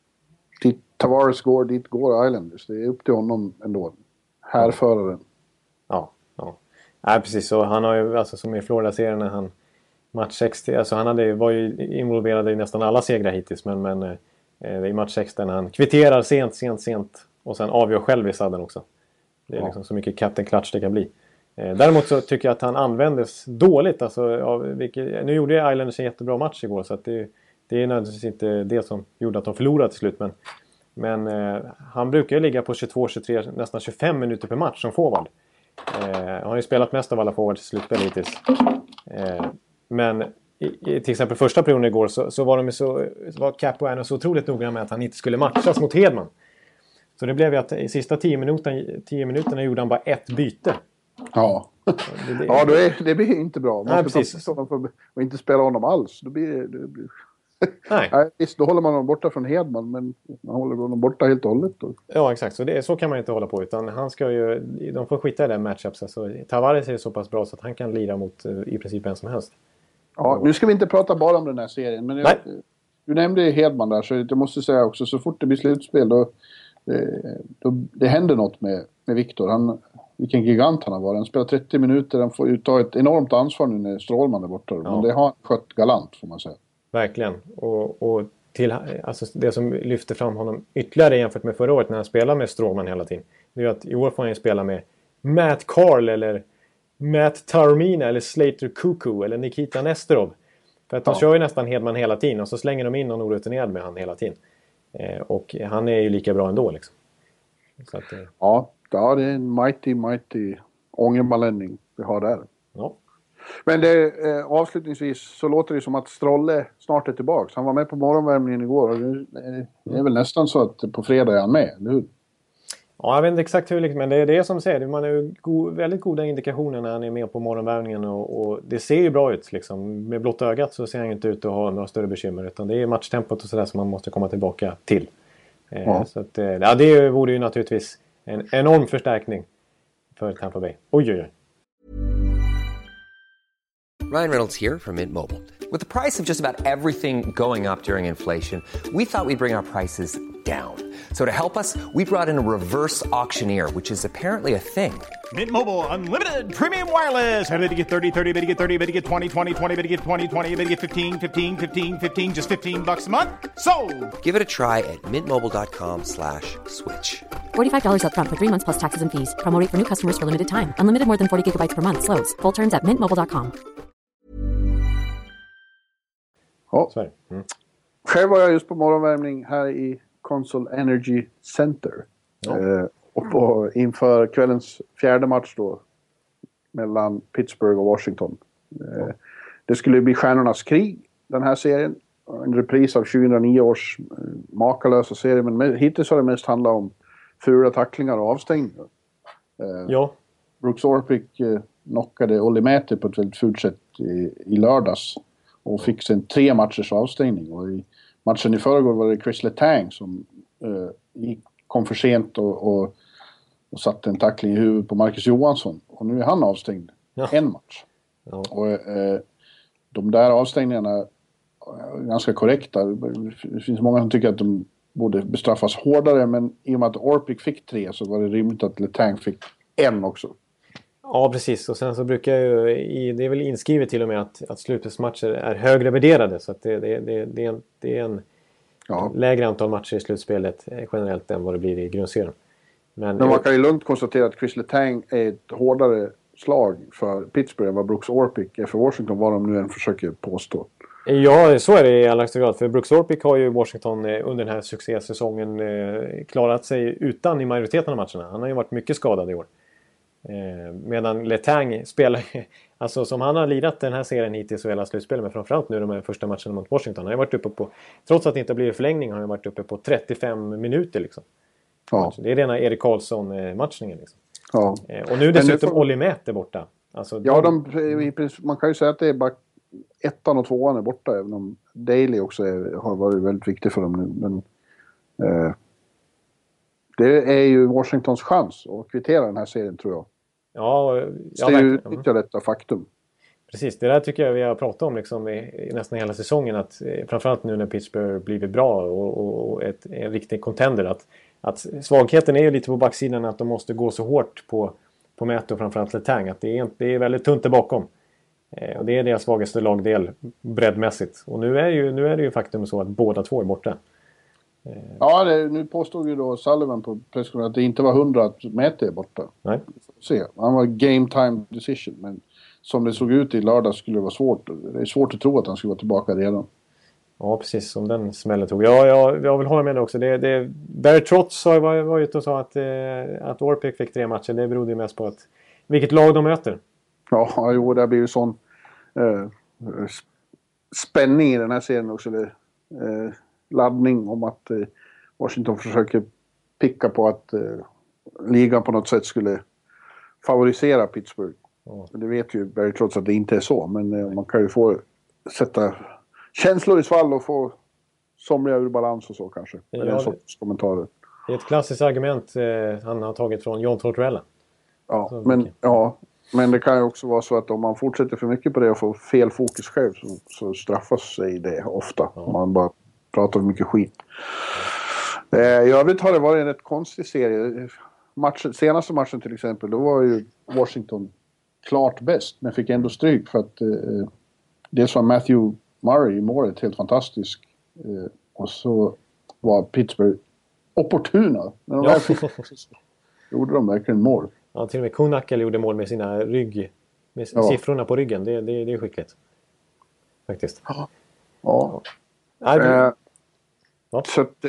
dit Tavares går, dit går Islanders. Det är upp till honom ändå. Härföraren. Ja, ja. Nej, precis. Så han har ju, alltså som i Florida-serien när han match sextio, alltså han hade, var ju involverad i nästan alla segrar hittills, men, men eh, i match sextio när han kvitterar sent, sent, sent och sen avgör själv i sadden också. Det är ja. liksom så mycket Captain Clutch det kan bli. Eh, däremot så tycker jag att han användes dåligt. Alltså, av, vilket, nu gjorde Islanders en jättebra match igår, så att det, det är nödvändigtvis inte det som gjorde att de förlorade till slut, men, men eh, han brukar ju ligga på tjugotvå tjugotre, nästan tjugofem minuter per match som forward. Eh, han har ju spelat mest av alla forwards i slutspel hittills. Eh, Men i, i, till exempel första perioden igår så, så var de så, var Capuano så otroligt noga med att han inte skulle matchas mot Hedman. Så det blev ju att i sista tio minuterna, tio minuterna gjorde han bara ett byte. Ja, det, det, ja det, det blir inte bra. Man nej, precis. För, och inte spela honom alls. Då blir det... Blir... Nej. nej, visst, då håller man honom borta från Hedman, men man håller honom borta helt och hållet. Då. Ja, exakt. Så, det, så kan man inte hålla på. Utan han ska ju, de får skita i den matchups. Alltså, Tavares är så pass bra så att han kan lira mot i princip vem som helst. Ja, nu ska vi inte prata bara om den här serien. Men jag, du nämnde Hedman där, så jag måste säga också, så fort det blir slutspel då, då det händer något med, med Viktor. Han, vilken gigant han har varit. Han spelar trettio minuter, han får ju ta ett enormt ansvar nu när Strålman är borta. Ja. Men det har han skött galant, får man säga. Verkligen. Och, och till, alltså det som lyfter fram honom ytterligare jämfört med förra året när han spelar med Strålman hela tiden. Det är ju att i år får han ju spela med Matt Carl eller Matt Taormina eller Slater Cuckoo eller Nikita Nesterov. För att de ja. kör ju nästan Hedman hela tiden och så slänger de in någon orutinerad med han hela tiden. Eh, och han är ju lika bra ändå liksom. Så att, eh. ja, ja, det är en mighty, mighty ångermanlänning vi har där. Ja. Men det, eh, avslutningsvis så låter det som att Strolle snart är tillbaka. Han var med på morgonvärmningen igår och nu, eh, det är väl nästan så att på fredag är han med, eller hur? Ja, jag vet inte exakt hur, men det är det som säger. Man har ju go- väldigt goda indikationer när han är med på morgonvärmningen och, och det ser ju bra ut liksom. Med blått ögat så ser han ju inte ut att ha några större bekymmer, utan det är matchtempot och sådär som man måste komma tillbaka till. Eh, ja. Så att, ja, det vore ju naturligtvis en enorm förstärkning för Tampa Bay. Oj, oj, oj. Ryan Reynolds here from Mint Mobile. With the price of just about everything going up during inflation, we thought we'd bring our prices down. So to help us, we brought in a reverse auctioneer, which is apparently a thing. Mint Mobile Unlimited Premium Wireless. How to get thirty, thirty, how to get thirty, how to get twenty, twenty, twenty, how to get twenty, twenty, how to get fifteen, fifteen, fifteen, fifteen, just fifteen bucks a month? Sold! Give it a try at mintmobile.com slash switch. forty-five dollars up front for three months plus taxes and fees. Promo rate for new customers for limited time. Unlimited more than forty gigabytes per month. Slows full terms at mint mobile dot com. Ja. Mm. Själv var jag just på morgonvärmning här i Consol Energy Center. Ja. Eh, och på, inför kvällens fjärde match då mellan Pittsburgh och Washington. Eh, ja. Det skulle bli stjärnornas krig, den här serien. En repris av tjugohundranio års eh, makalösa serie. Men med, hittills har det mest handlat om fula tacklingar och avstängningar. Eh, ja. Brooks Orpik eh, knockade Olli Mäti på ett väldigt fult sätt i, i lördags. Och fick sen tre matchers avstängning. Och i matchen i förrgår var det Chris Letang som eh, kom för sent och, och, och satte en tackling i huvudet på Marcus Johansson. Och nu är han avstängd ja. en match. Ja. Och eh, de där avstängningarna är ganska korrekta. Det finns många som tycker att de borde bestraffas hårdare. Men i och med att Orpik fick tre så var det rimligt att Letang fick en också. Ja, precis. Och sen så brukar ju, i, det är väl inskrivet till och med att, att slutspelsmatcher är högre värderade. Så att det, det, det, det är en, det är en ja. lägre antal matcher i slutspelet generellt än vad det blir i grundserien. Men, Men man kan ju lugnt konstatera att Chris Letang är ett hårdare slag för Pittsburgh än vad Brooks Orpik är för Washington, vad de nu än försöker påstå. Ja, så är det i allra högsta grad. För Brooks Orpik har ju Washington under den här succésäsongen klarat sig utan i majoriteten av matcherna. Han har ju varit mycket skadad i år. Eh, medan Letang spelar, alltså som han har lidat den här serien hittills och hela slutspelet, men framförallt nu de här första matcherna mot Washington. Han har varit uppe på, trots att det inte blir förlängning, har han varit uppe på trettiofem minuter liksom. Ja. Det är rena Erik Karlsson-matchningen liksom. Ja. Eh, och nu dessutom får... Olli Mäti borta. Alltså, ja, de... de, man kan ju säga att det är bara ettan och tvåan är borta, även om Daly också är, har varit väldigt viktig för dem nu. Men eh, det är ju Washingtons chans att kvittera den här serien, tror jag. Ja, ja, det är ju utnyttja detta faktum. Precis, det där tycker jag vi har pratat om liksom i, i nästan hela säsongen. Att, eh, framförallt nu när Pittsburgh blivit bra och, och, och ett, en riktig contender. Att, att svagheten är ju lite på backsidan att de måste gå så hårt på, på Mäto och framförallt Letang. Att det är, det är väldigt tunt där bakom. Eh, och det är deras svagaste lagdel breddmässigt. Och nu är, ju, nu är det ju faktum så att båda två är borta. Ja, det, nu påstod ju då Sullivan på presskonferensen att det inte var hundra att Mäti är borta. Nej. Se, han var game time decision, men som det såg ut i lördag skulle det vara svårt. Det är svårt att tro att han skulle vara tillbaka redan. Ja, precis, som den smällen tog. Ja, jag, jag vill hålla med dig också. Det, det, Barry Trotz var, var ute och sa att, eh, att Orpik fick tre matcher. Det berodde ju mest på att, vilket lag de möter. Ja, jo, det blir ju sån eh, spänning i den här serien också. Det, eh, laddning om att eh, Washington försöker picka på att eh, ligan på något sätt skulle favorisera Pittsburgh. Ja. Det vet ju Barry Trotz att det inte är så, men eh, man kan ju få sätta känslor i svall och få somliga ur balans och så kanske. Ja, det är en sorts kommentarer. Det är ett klassiskt argument eh, han har tagit från John Tortorella. Ja, så, men, ja, men det kan ju också vara så att om man fortsätter för mycket på det och får fel fokus själv så, så straffas sig det ofta. Ja. Om man bara pratar mycket skit. Eh, I övrigt har det varit en rätt konstig serie. Matchen, senaste matchen till exempel, då var ju Washington klart bäst, men fick ändå stryk för att eh, dels var Matthew Murray i målet helt fantastisk. Eh, och så var Pittsburgh opportuna. När de ja. fick, gjorde de verkligen mål. Ja, till och med Kunakel gjorde mål med sina rygg, med ja. siffrorna på ryggen. Det, det, det är skickligt. Faktiskt. Ja. ja. Nej, det... eh, ja. Så att,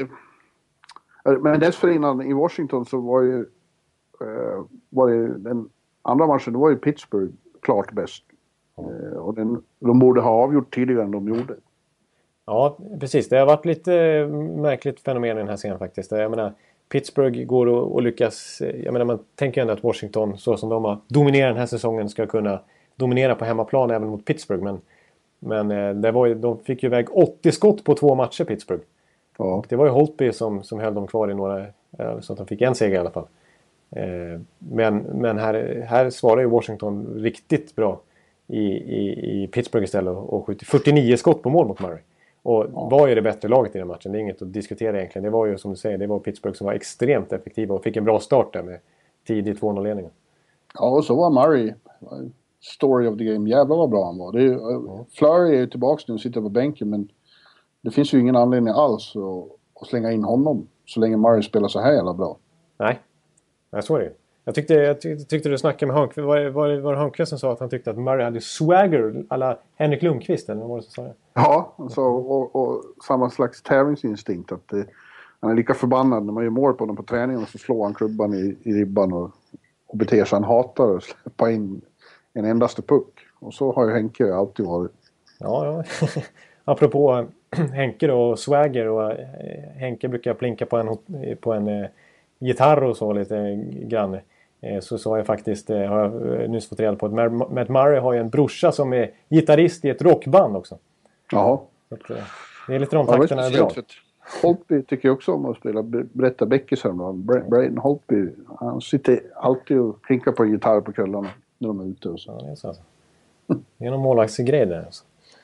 eh, men dessförinnan i Washington så var ju, eh, var ju den andra matchen, det var ju Pittsburgh klart bäst. Ja. Eh, och den, de borde ha avgjort tidigare än de gjorde. Ja, precis. Det har varit lite märkligt fenomen i den här scenen faktiskt. Jag menar, Pittsburgh går och, och lyckas... Jag menar, man tänker ändå att Washington, så som de har dominerat den här säsongen, ska kunna dominera på hemmaplan även mot Pittsburgh. Men, men det var ju, de fick ju iväg åttio skott på två matcher, Pittsburgh. Ja. Och det var ju Holtby som, som höll dem kvar i några... Så att de fick en seger i alla fall. Men, men här, här svarar ju Washington riktigt bra i, i, i Pittsburgh istället och skjuter fyrtionio skott på mål mot Murray. Och ja. Var ju det bättre laget i den matchen? Det är inget att diskutera egentligen. Det var ju som du säger, det var Pittsburgh som var extremt effektiva och fick en bra start där med tidig två noll-ledningen. Ja, och så var Murray. Story of the game. Jävlar vad bra han var. Det är, ja. Fleury är ju tillbaka nu och sitter på bänken, men det finns ju ingen anledning alls att, att slänga in honom så länge Murray spelar så här jävla bra. Nej, Nej så är det. Jag tyckte, jag tyckte, tyckte du snackade med Hörnqvist. Var, var, var det Hörnqvist som sa att han tyckte att Murray hade swagger alla Henrik Lundqvist, eller vad var det som sa det? Ja, alltså, och, och samma slags tävlingsinstinkt. Att det, han är lika förbannad när man gör mål på honom på träningen och så slår han klubban i, i ribban och, och beter sig. Han hatar att släppa in en endaste puck. Och så har ju Henke alltid varit. Ja, ja. Apropå Henke då, och swagger. Och Henke brukar plinka på en, på en eh, gitarr och så lite grann. Eh, så så har jag faktiskt eh, har jag nyss fått reda på att Matt Murray har ju en brorsa som är gitarrist i ett rockband också. Jaha. Så att, eh, det är lite de takterna överlag. Holtby tycker jag också om att spela. Berätta Beckis häromdagen. Braden Holtby, han sitter alltid och klinkar på en gitarr på kvällarna när de är ute. Och så. Ja, det är så alltså. Det är någon målvaktsgrej där alltså.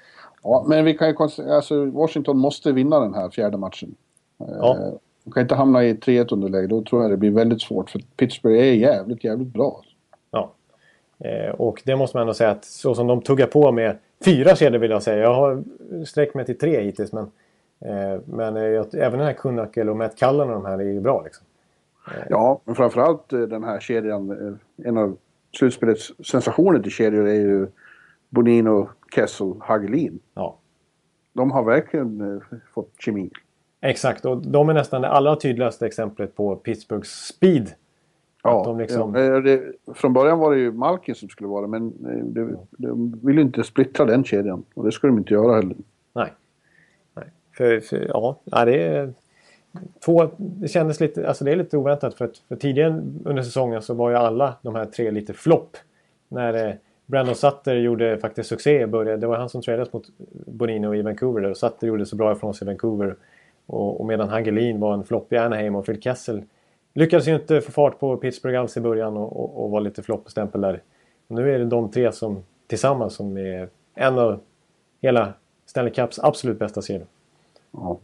Ja, men vi kan ju konstatera, alltså Washington måste vinna den här fjärde matchen. Ja. Eh, de kan inte hamna i tre ett underläge, då tror jag det blir väldigt svårt, för Pittsburgh är jävligt, jävligt bra. Ja, eh, och det måste man ändå säga att så som de tuggar på med fyra kedjor vill jag säga. Jag har sträckt mig till tre hittills, men, eh, men eh, även den här Kunakel och Matt Cullen och de här är ju bra liksom. Eh. Ja, men framförallt eh, den här kedjan, eh, en av slutspelets sensationer till kedjor är ju Bonino, Kessel, Hagelin. Ja. De har verkligen eh, fått kemi. Exakt, och de är nästan det allra tydligaste exemplet på Pittsburghs speed. Ja, de liksom... ja det, från början var det ju Malkin som skulle vara, men de, de vill ju inte splittra den kedjan. Och det skulle de inte göra heller. Nej, Nej. För, för ja, det är... Två, det kändes lite, alltså det är lite oväntat för att för tidigare under säsongen så var ju alla de här tre lite flopp. När eh, Brandon Sutter gjorde faktiskt succé i början. Det var han som tradades mot Bonino i Vancouver där, och Sutter gjorde så bra ifrån sig i Vancouver. Och, och medan Hagelin var en flopp i Anaheim och Phil Kessel lyckades ju inte få fart på Pittsburgh alls i början och, och, och var lite floppstämpel där. Och nu är det de tre som tillsammans som är en av hela Stanley Cups absolut bästa serier. Ja,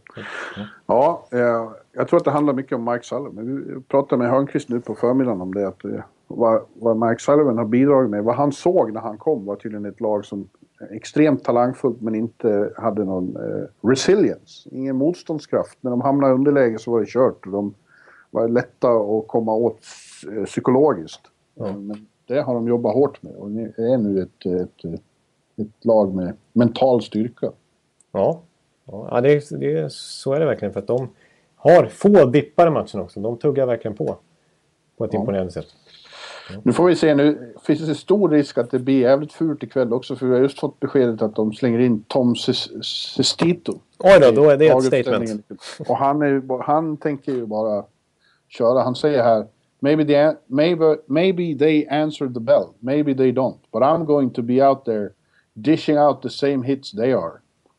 ja eh, jag tror att det handlar mycket om Mike Sullivan. Vi pratade med Hörnqvist nu på förmiddagen om det. Att, eh, vad, vad Mike Sullivan har bidragit med. Vad han såg när han kom var tydligen ett lag som extremt talangfullt men inte hade någon eh, resilience. Ingen motståndskraft. När de hamnade i underläge så var det kört. Och de var lätta att komma åt eh, psykologiskt. Mm. Men det har de jobbat hårt med. Och det är nu ett, ett, ett lag med mental styrka. Ja. Ja, det är, det är, så är det verkligen, för att de har få dippar i matchen också. De tuggar verkligen på på ett ja. imponerande sätt. Ja. Nu får vi se, nu finns det stor risk att det blir jävligt fult ikväll också, för vi har just fått beskedet att de slänger in Tom Sestito. Oj då, då är det ett statement. Och han, är, han tänker ju bara köra. Han säger här, maybe, the, maybe, maybe they answered the bell, maybe they don't, but I'm going to be out there dishing out the same hits they are.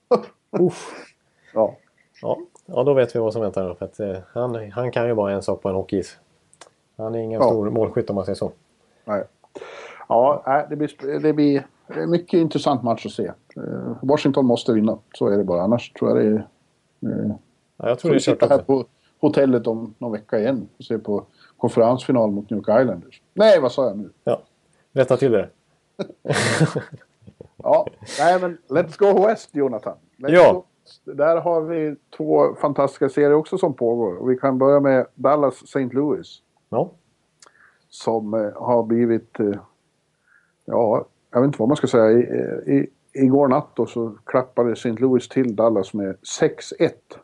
Uff. Ja. Ja. Ja, då vet vi vad som väntar då, för att eh, han, han kan ju bara en sak på en hockeyis. Han är ingen ja. stor målskytt om man säger så. Nej. Ja, det blir, det blir en mycket intressant match att se. Washington måste vinna, så är det bara. Annars tror jag det är... Eh, ja, jag tror det är sitta här på hotellet om någon vecka igen och se på konferensfinal mot New York Islanders. Nej, vad sa jag nu? Ja, rätta till det. Ja, nej men let's go West, Jonathan. Let's ja. Go. Där har vi två fantastiska serier också som pågår. Och vi kan börja med Dallas Saint Louis. Ja. som eh, har blivit, eh, ja, jag vet inte vad man ska säga. I, i, igår natt då så klappade Saint Louis till Dallas med sex ett.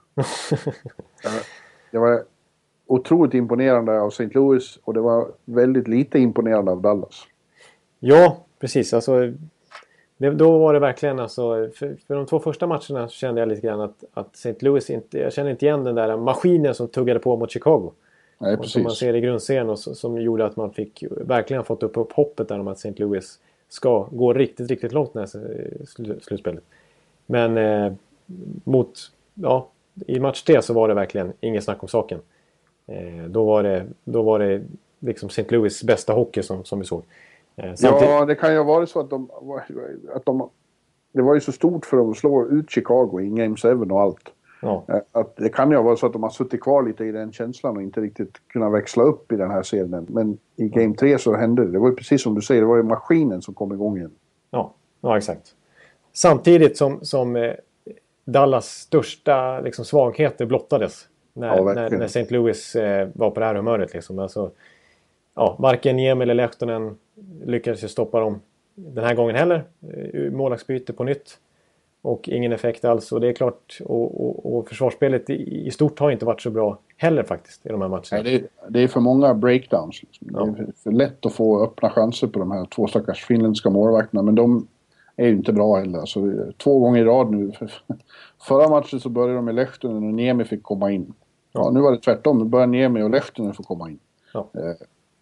Det var otroligt imponerande av Saint Louis och det var väldigt lite imponerande av Dallas. Ja, precis. Alltså, det, då var det verkligen alltså, för, för de två första matcherna så kände jag lite grann att, att Saint Louis inte, jag kände inte igen den där maskinen som tuggade på mot Chicago. Nej, och precis. som man ser i grundserien och som gjorde att man fick verkligen fått upp, upp hoppet där om att Saint Louis ska gå riktigt, riktigt långt när sl- slutspelet. Men eh, mot, ja, i match tre så var det verkligen ingen snack om saken. Eh, då var det, då var det liksom Saint Louis bästa hockey som, som vi såg. Eh, samtidigt... Ja, det kan ju ha varit så att de, att de... Det var ju så stort för dem att slå ut Chicago i Game sju och allt. Ja. Att det kan ju vara så att de har suttit kvar lite i den känslan och inte riktigt kunnat växla upp i den här serien. Men i Game tre så hände det. Det var ju precis som du säger, det var ju maskinen som kom igång igen. Ja, ja exakt. Samtidigt som, som eh, Dallas största liksom, svagheter blottades när, ja, när, när Saint Louis eh, var på det här humöret. Liksom. Alltså, ja, varken Niemi eller Lehtonen lyckades ju stoppa dem den här gången heller. Målvaktsbyte på nytt. Och ingen effekt alls. Och det är klart, och, och, och försvarsspelet i, i stort har inte varit så bra heller faktiskt i de här matcherna. Nej, det, är, det är för många breakdowns. Liksom. Ja. Det är för lätt att få öppna chanser på de här två stackars finländska målvakterna. Men de är ju inte bra heller. Så, två gånger i rad nu. Förra matchen så började de med Lehtonen och Niemi fick komma in. Ja, ja, nu var det tvärtom. Nu började Niemi och Lehtonen få komma in. Ja. Eh,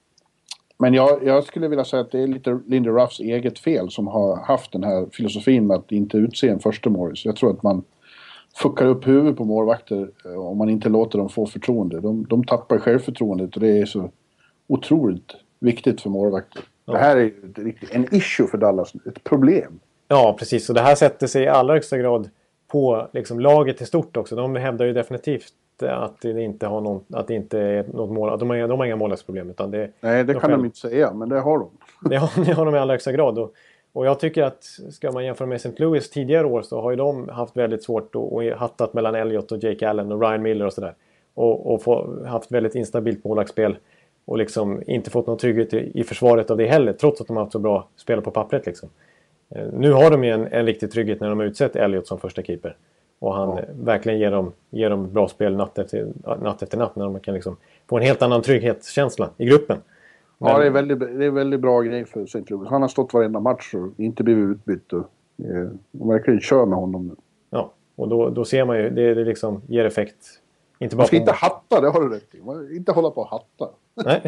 Men jag, jag skulle vilja säga att det är lite Lindy Ruffs eget fel som har haft den här filosofin med att inte utse en första mål. Så jag tror att man fuckar upp huvudet på målvakter om man inte låter dem få förtroende. De, de tappar självförtroendet och det är så otroligt viktigt för målvakter. Ja. Det här är en issue för Dallas, ett problem. Ja, precis. Och det här sätter sig i allra högsta grad på liksom, laget i stort också. De hävdar ju definitivt att det inte har någon, att det inte är något mål, de har, de har inga målvaktsproblem utan det. Nej, det de kan själv, de inte säga, men det har de. Det har, det har de i allra högsta grad och, och jag tycker att ska man jämföra med Saint Louis tidigare år så har ju de haft väldigt svårt och, och hattat mellan Elliott och Jake Allen och Ryan Miller och sådär och, och få, haft väldigt instabilt målvaktsspel och liksom inte fått någon trygghet i, i försvaret av det heller trots att de har haft så bra spel på pappret liksom. Nu har de ju en, en riktig trygghet när de har utsett Elliott som första keeper. Och han ja. verkligen ger dem, ger dem bra spel natt efter, natt efter natt. När de kan liksom få en helt annan trygghetskänsla i gruppen. Men... Ja, det är väldigt, det är väldigt bra grej för Saint Louis. Han har stått varenda match och inte blivit utbytt. Och, eh, de verkligen kör med honom nu. Ja, och då, då ser man ju, det, det liksom ger effekt. Inte bara man ska på... inte hatta, det har du rätt i. Man inte hålla på att hatta. Nej.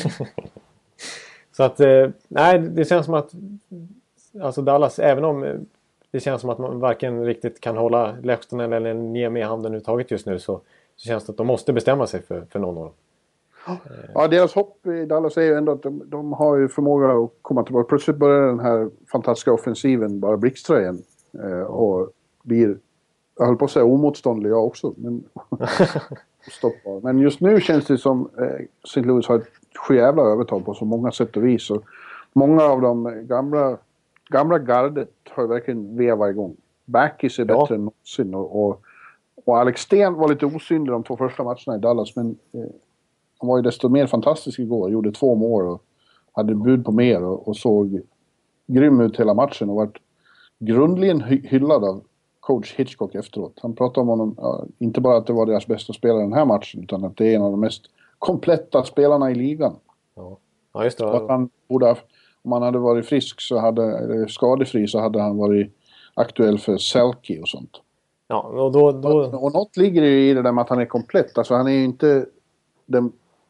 Så att, eh, nej, det känns som att alltså Dallas, även om det känns som att man varken riktigt kan hålla Lehtonen eller Niemi i handen överhuvudtaget just nu så, så känns det att de måste bestämma sig för, för någon av dem. Ja, deras hopp i Dallas är ju ändå att de, de har ju förmåga att komma tillbaka. Plötsligt börjar den här fantastiska offensiven bara blixtra igen. Eh, och blir, jag höll på att säga omotståndlig jag också. Men, stoppa. Men just nu känns det som eh, Saint Louis har ett sjujävla övertag på så många sätt och vis. Och många av de gamla, gamla gardet har verkligen vevat igång. Backis är bättre ja. än någonsin. Och, och, och Alex Sten var lite osynlig de två första matcherna i Dallas. Men eh, han var ju desto mer fantastisk igår. Gjorde två mål och hade bud på mer. Och, och såg grym ut hela matchen. Och varit grundligen hy- hyllad av coach Hitchcock efteråt. Han pratade om honom, ja, inte bara att det var deras bästa spelare den här matchen. Utan att det är en av de mest kompletta spelarna i ligan. Ja, ja just det. Och att han borde ha, om han hade varit frisk så hade, eller skadefri så hade han varit aktuell för Selke och sånt. Ja, och då... då... Och, och något ligger ju i det där med att han är komplett. Alltså han är ju inte den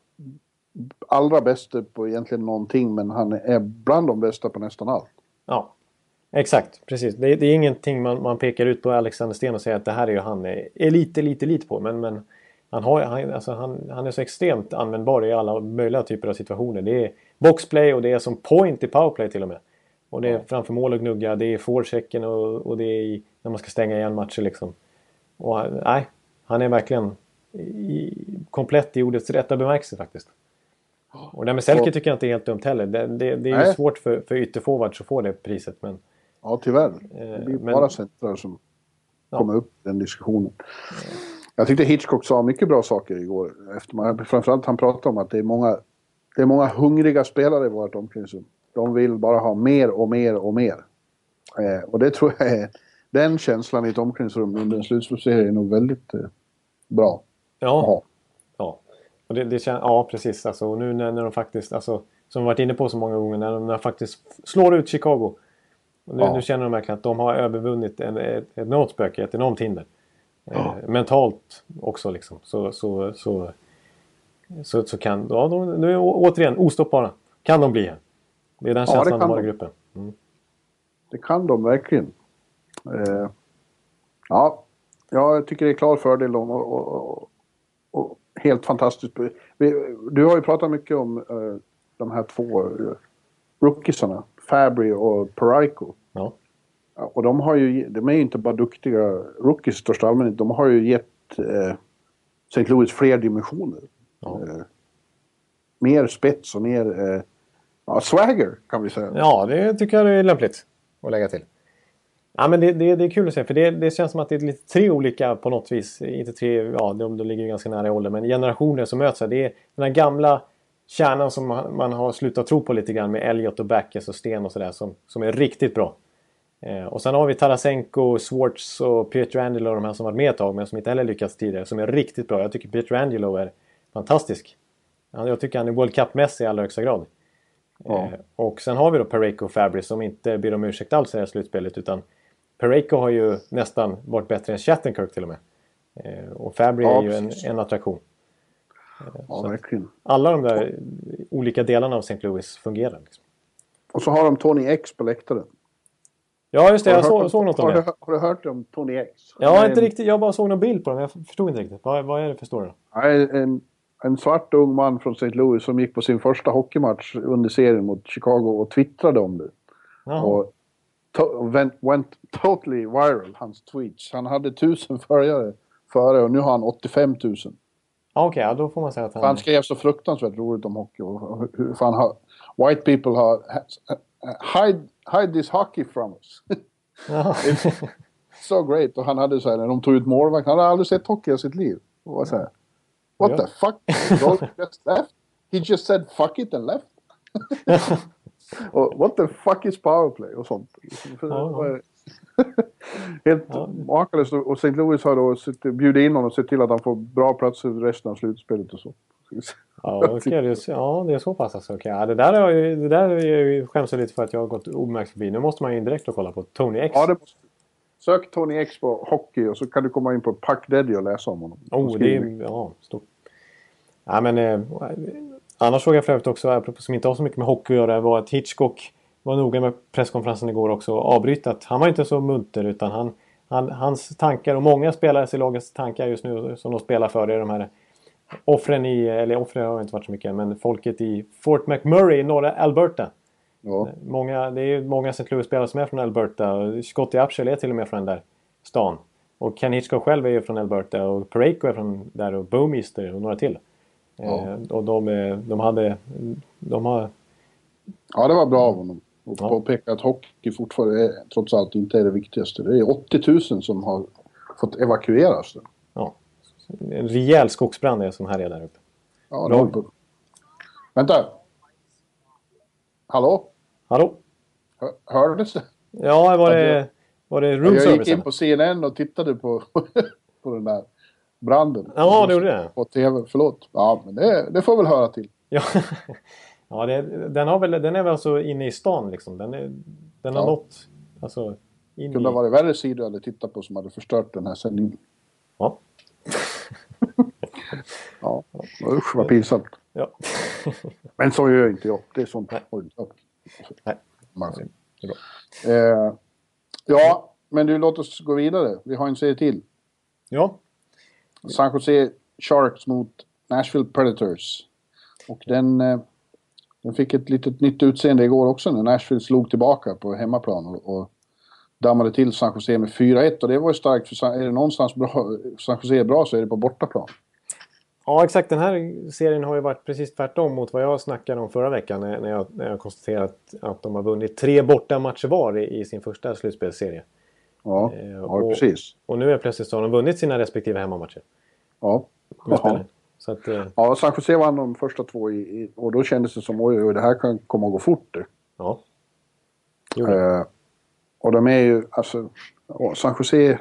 allra bästa på egentligen någonting, men han är bland de bästa på nästan allt. Ja, exakt. Precis. Det, det är ingenting man, man pekar ut på Alexander Sten och säger att det här är ju han är, är lite, lite, lite på. Men, men han, har, han, alltså han, han är så extremt användbar i alla möjliga typer av situationer. Det är boxplay och det är som point i powerplay till och med. Och det är framför mål och gnugga, det är forechecken och, och det är i, när man ska stänga igen matcher liksom. Och nej, han är verkligen i, komplett i ordets rätta bemärkelse faktiskt. Och det med Selke tycker jag inte är helt dumt heller. Det, det, det är nej. ju svårt för, för ytterforwards att få det priset. Men, ja, tyvärr. Det blir men, bara centrar som ja. kommer upp i den diskussionen. Jag tyckte Hitchcock sa mycket bra saker igår. Efter man, framförallt han pratade om att det är många det är många hungriga spelare i vårt omklädningsrum. De vill bara ha mer och mer och mer. Eh, och det tror jag är, den känslan i ett omklädningsrum under en slutspelsserie är nog väldigt eh, bra. Ja, ja. Och det, det kän- ja, precis. Alltså, och nu när, när de faktiskt, alltså, som vi varit inne på så många gånger, när de, när de faktiskt slår ut Chicago. Och nu, Ja. nu känner de verkligen att de har övervunnit en, ett, ett enormt spöke, ett enormt hinder. Ja. Eh, mentalt också liksom. Så, så, så, så, så kan ja, de, nu är återigen ostoppbara. Kan de bli här. Det är den Ja, känslan det de har kan i de. gruppen. Mm. Det kan de verkligen. Eh, ja, jag tycker det är klar fördel om och, och, och, och helt fantastiskt. Vi, du har ju pratat mycket om eh, de här två uh, rookiesarna, Fabry och Parayko. Ja. Och de har ju, de är ju inte bara duktiga rookies i största allmänhet, de har ju gett eh, Saint Louis fler dimensioner. Ja. Eh, mer spets och mer eh, ja, swagger kan vi säga. Ja, det tycker jag är lämpligt att lägga till. Ja, men det, det, det är kul att se, för det, det känns som att det är lite tre olika på något vis. Inte tre, ja, de, de ligger ju ganska nära i ålder, men generationer som möts här. Det är den här gamla kärnan som man, man har slutat tro på lite grann med Elliot och Backes och Sten och sådär som, som är riktigt bra. Eh, och sen har vi Tarasenko, Swartz och Pietrangelo och de här som varit med ett tag men som inte heller lyckats tidigare, som är riktigt bra. Jag tycker Pietrangelo är fantastisk. Jag tycker han är World Cup-mässig i allra högsta grad. Ja. Eh, och sen har vi då Parayko och Fabry som inte ber om ursäkt alls i det här slutspelet, utan Parayko har ju nästan varit bättre än Shattenkirk till och med. Eh, och Fabry Ja, är ju en, precis. en attraktion. Eh, Ja, så att verkligen. alla de där olika delarna av Saint Louis fungerar. Liksom. Och så har de Tony X på läktaren. Ja, just det. Har Jag du hört såg, om- såg något om har det. Du, har du hört om Tony X? Ja, Han är inte en- riktigt. Jag bara såg någon bild på dem. Jag förstod inte riktigt. Vad, vad är det för story då? Han är en, en svart ung man från Saint Louis som gick på sin första hockeymatch under serien mot Chicago och twittrade om det. Jaha. Och to- went, went totally viral, hans tweets. Han hade tusen följare före och nu har han åttiofem tusen. Ja, okej. Ja, då får man säga att För han... han skrev så fruktansvärt roligt om hockey. Och och hur fan har... White people har... Hide, hide this hockey from us. Jaha. So great. Och han hade så här, när de tog ut målvakt. Han hade aldrig sett hockey i sitt liv. Och var så här, what Ja. the fuck? Rolf just left? He just said fuck it and left? Och what the fuck is powerplay? Och sånt. För det Ja, var helt Ja. makalöst. Och Saint Louis har då bjudit in honom och sett till att han får bra platser resten av slutspelet och så. Ja, okej, det är, ja, det är så pass alltså. Okej. Ja, det där är jag ju, det där är jag ju skäms jag lite för att jag har gått obemärkt förbi. Nu måste man ju direkt och kolla på Tony X. Ja, det måste. Sök Tony X på hockey och så kan du komma in på Puck Daddy och läsa om honom. Oh, det är ja, stort. Ja, men eh, annars såg jag för övrigt också, apropå som inte har så mycket med hockey att göra, var att Hitchcock var noga med presskonferensen igår också och avbryta att han var inte så munter utan han, han, hans tankar och många spelares i lagets tankar just nu som de spelar för det är de här offren i, eller offren har inte varit så mycket, men folket i Fort McMurray i norra Alberta. Ja. Många, det är många Saint Louis-spelare som är från Alberta. Scottie Upshall är till och med från den där stan. Och Ken Hitchcock själv är ju från Alberta. Och Parayko är från där och Bouwmeester och några till. Ja. Eh, och de, eh, de hade... De har... Ja, det var bra av honom. Och Ja. påpeka att hockey fortfarande är, trots allt inte är det viktigaste. Det är åttio tusen som har fått evakueras. Ja, en rejäl skogsbrand är som här är där uppe. Ja, det var på. Vänta! Hallå? Hallå? Hör, hördes det? Ja, var Ja, det, det- var det room Jag service? gick in eller? på C N N och tittade på, på den där branden. Ja, det gjorde det. På T V, förlåt. Ja, men det, det får väl höra till. Ja, ja det, den, har väl, den är väl alltså inne i stan liksom. Den, är, den har Ja. nått... Alltså, in Det i... kunde ha varit värre sidor jag hade tittat på som hade förstört den här sändningen. Ja. Ja, usch vad pinsamt. Ja. Men så gör inte jag. Det är sånt. Nej. Oj, ja. Nej. Man- Det är bra. Eh, ja, men du, låt oss gå vidare. Vi har en serie till. Ja. San Jose Sharks mot Nashville Predators. Och den, eh, den fick ett litet nytt utseende igår också när Nashville slog tillbaka på hemmaplan och, och dammade till San Jose med fyra ett. Och det var ju starkt, för San- är det någonstans bra, San Jose är bra så är det på bortaplan. Ja, exakt. Den här serien har ju varit precis tvärtom mot vad jag snackade om förra veckan när, när, jag, när jag konstaterat att de har vunnit tre borta matcher var i, i sin första slutspelsserie. Ja, Eh, ja och- precis. Och nu är plötsligt så har de vunnit sina respektive hemmamatcher. Ja. Med Jaha. spelare. Så att, eh... Ja, San Jose vann de första två i, i, och då kändes det som oj, oj, det här kan komma att gå fort. Ja. Eh, och de är ju, alltså, San Jose,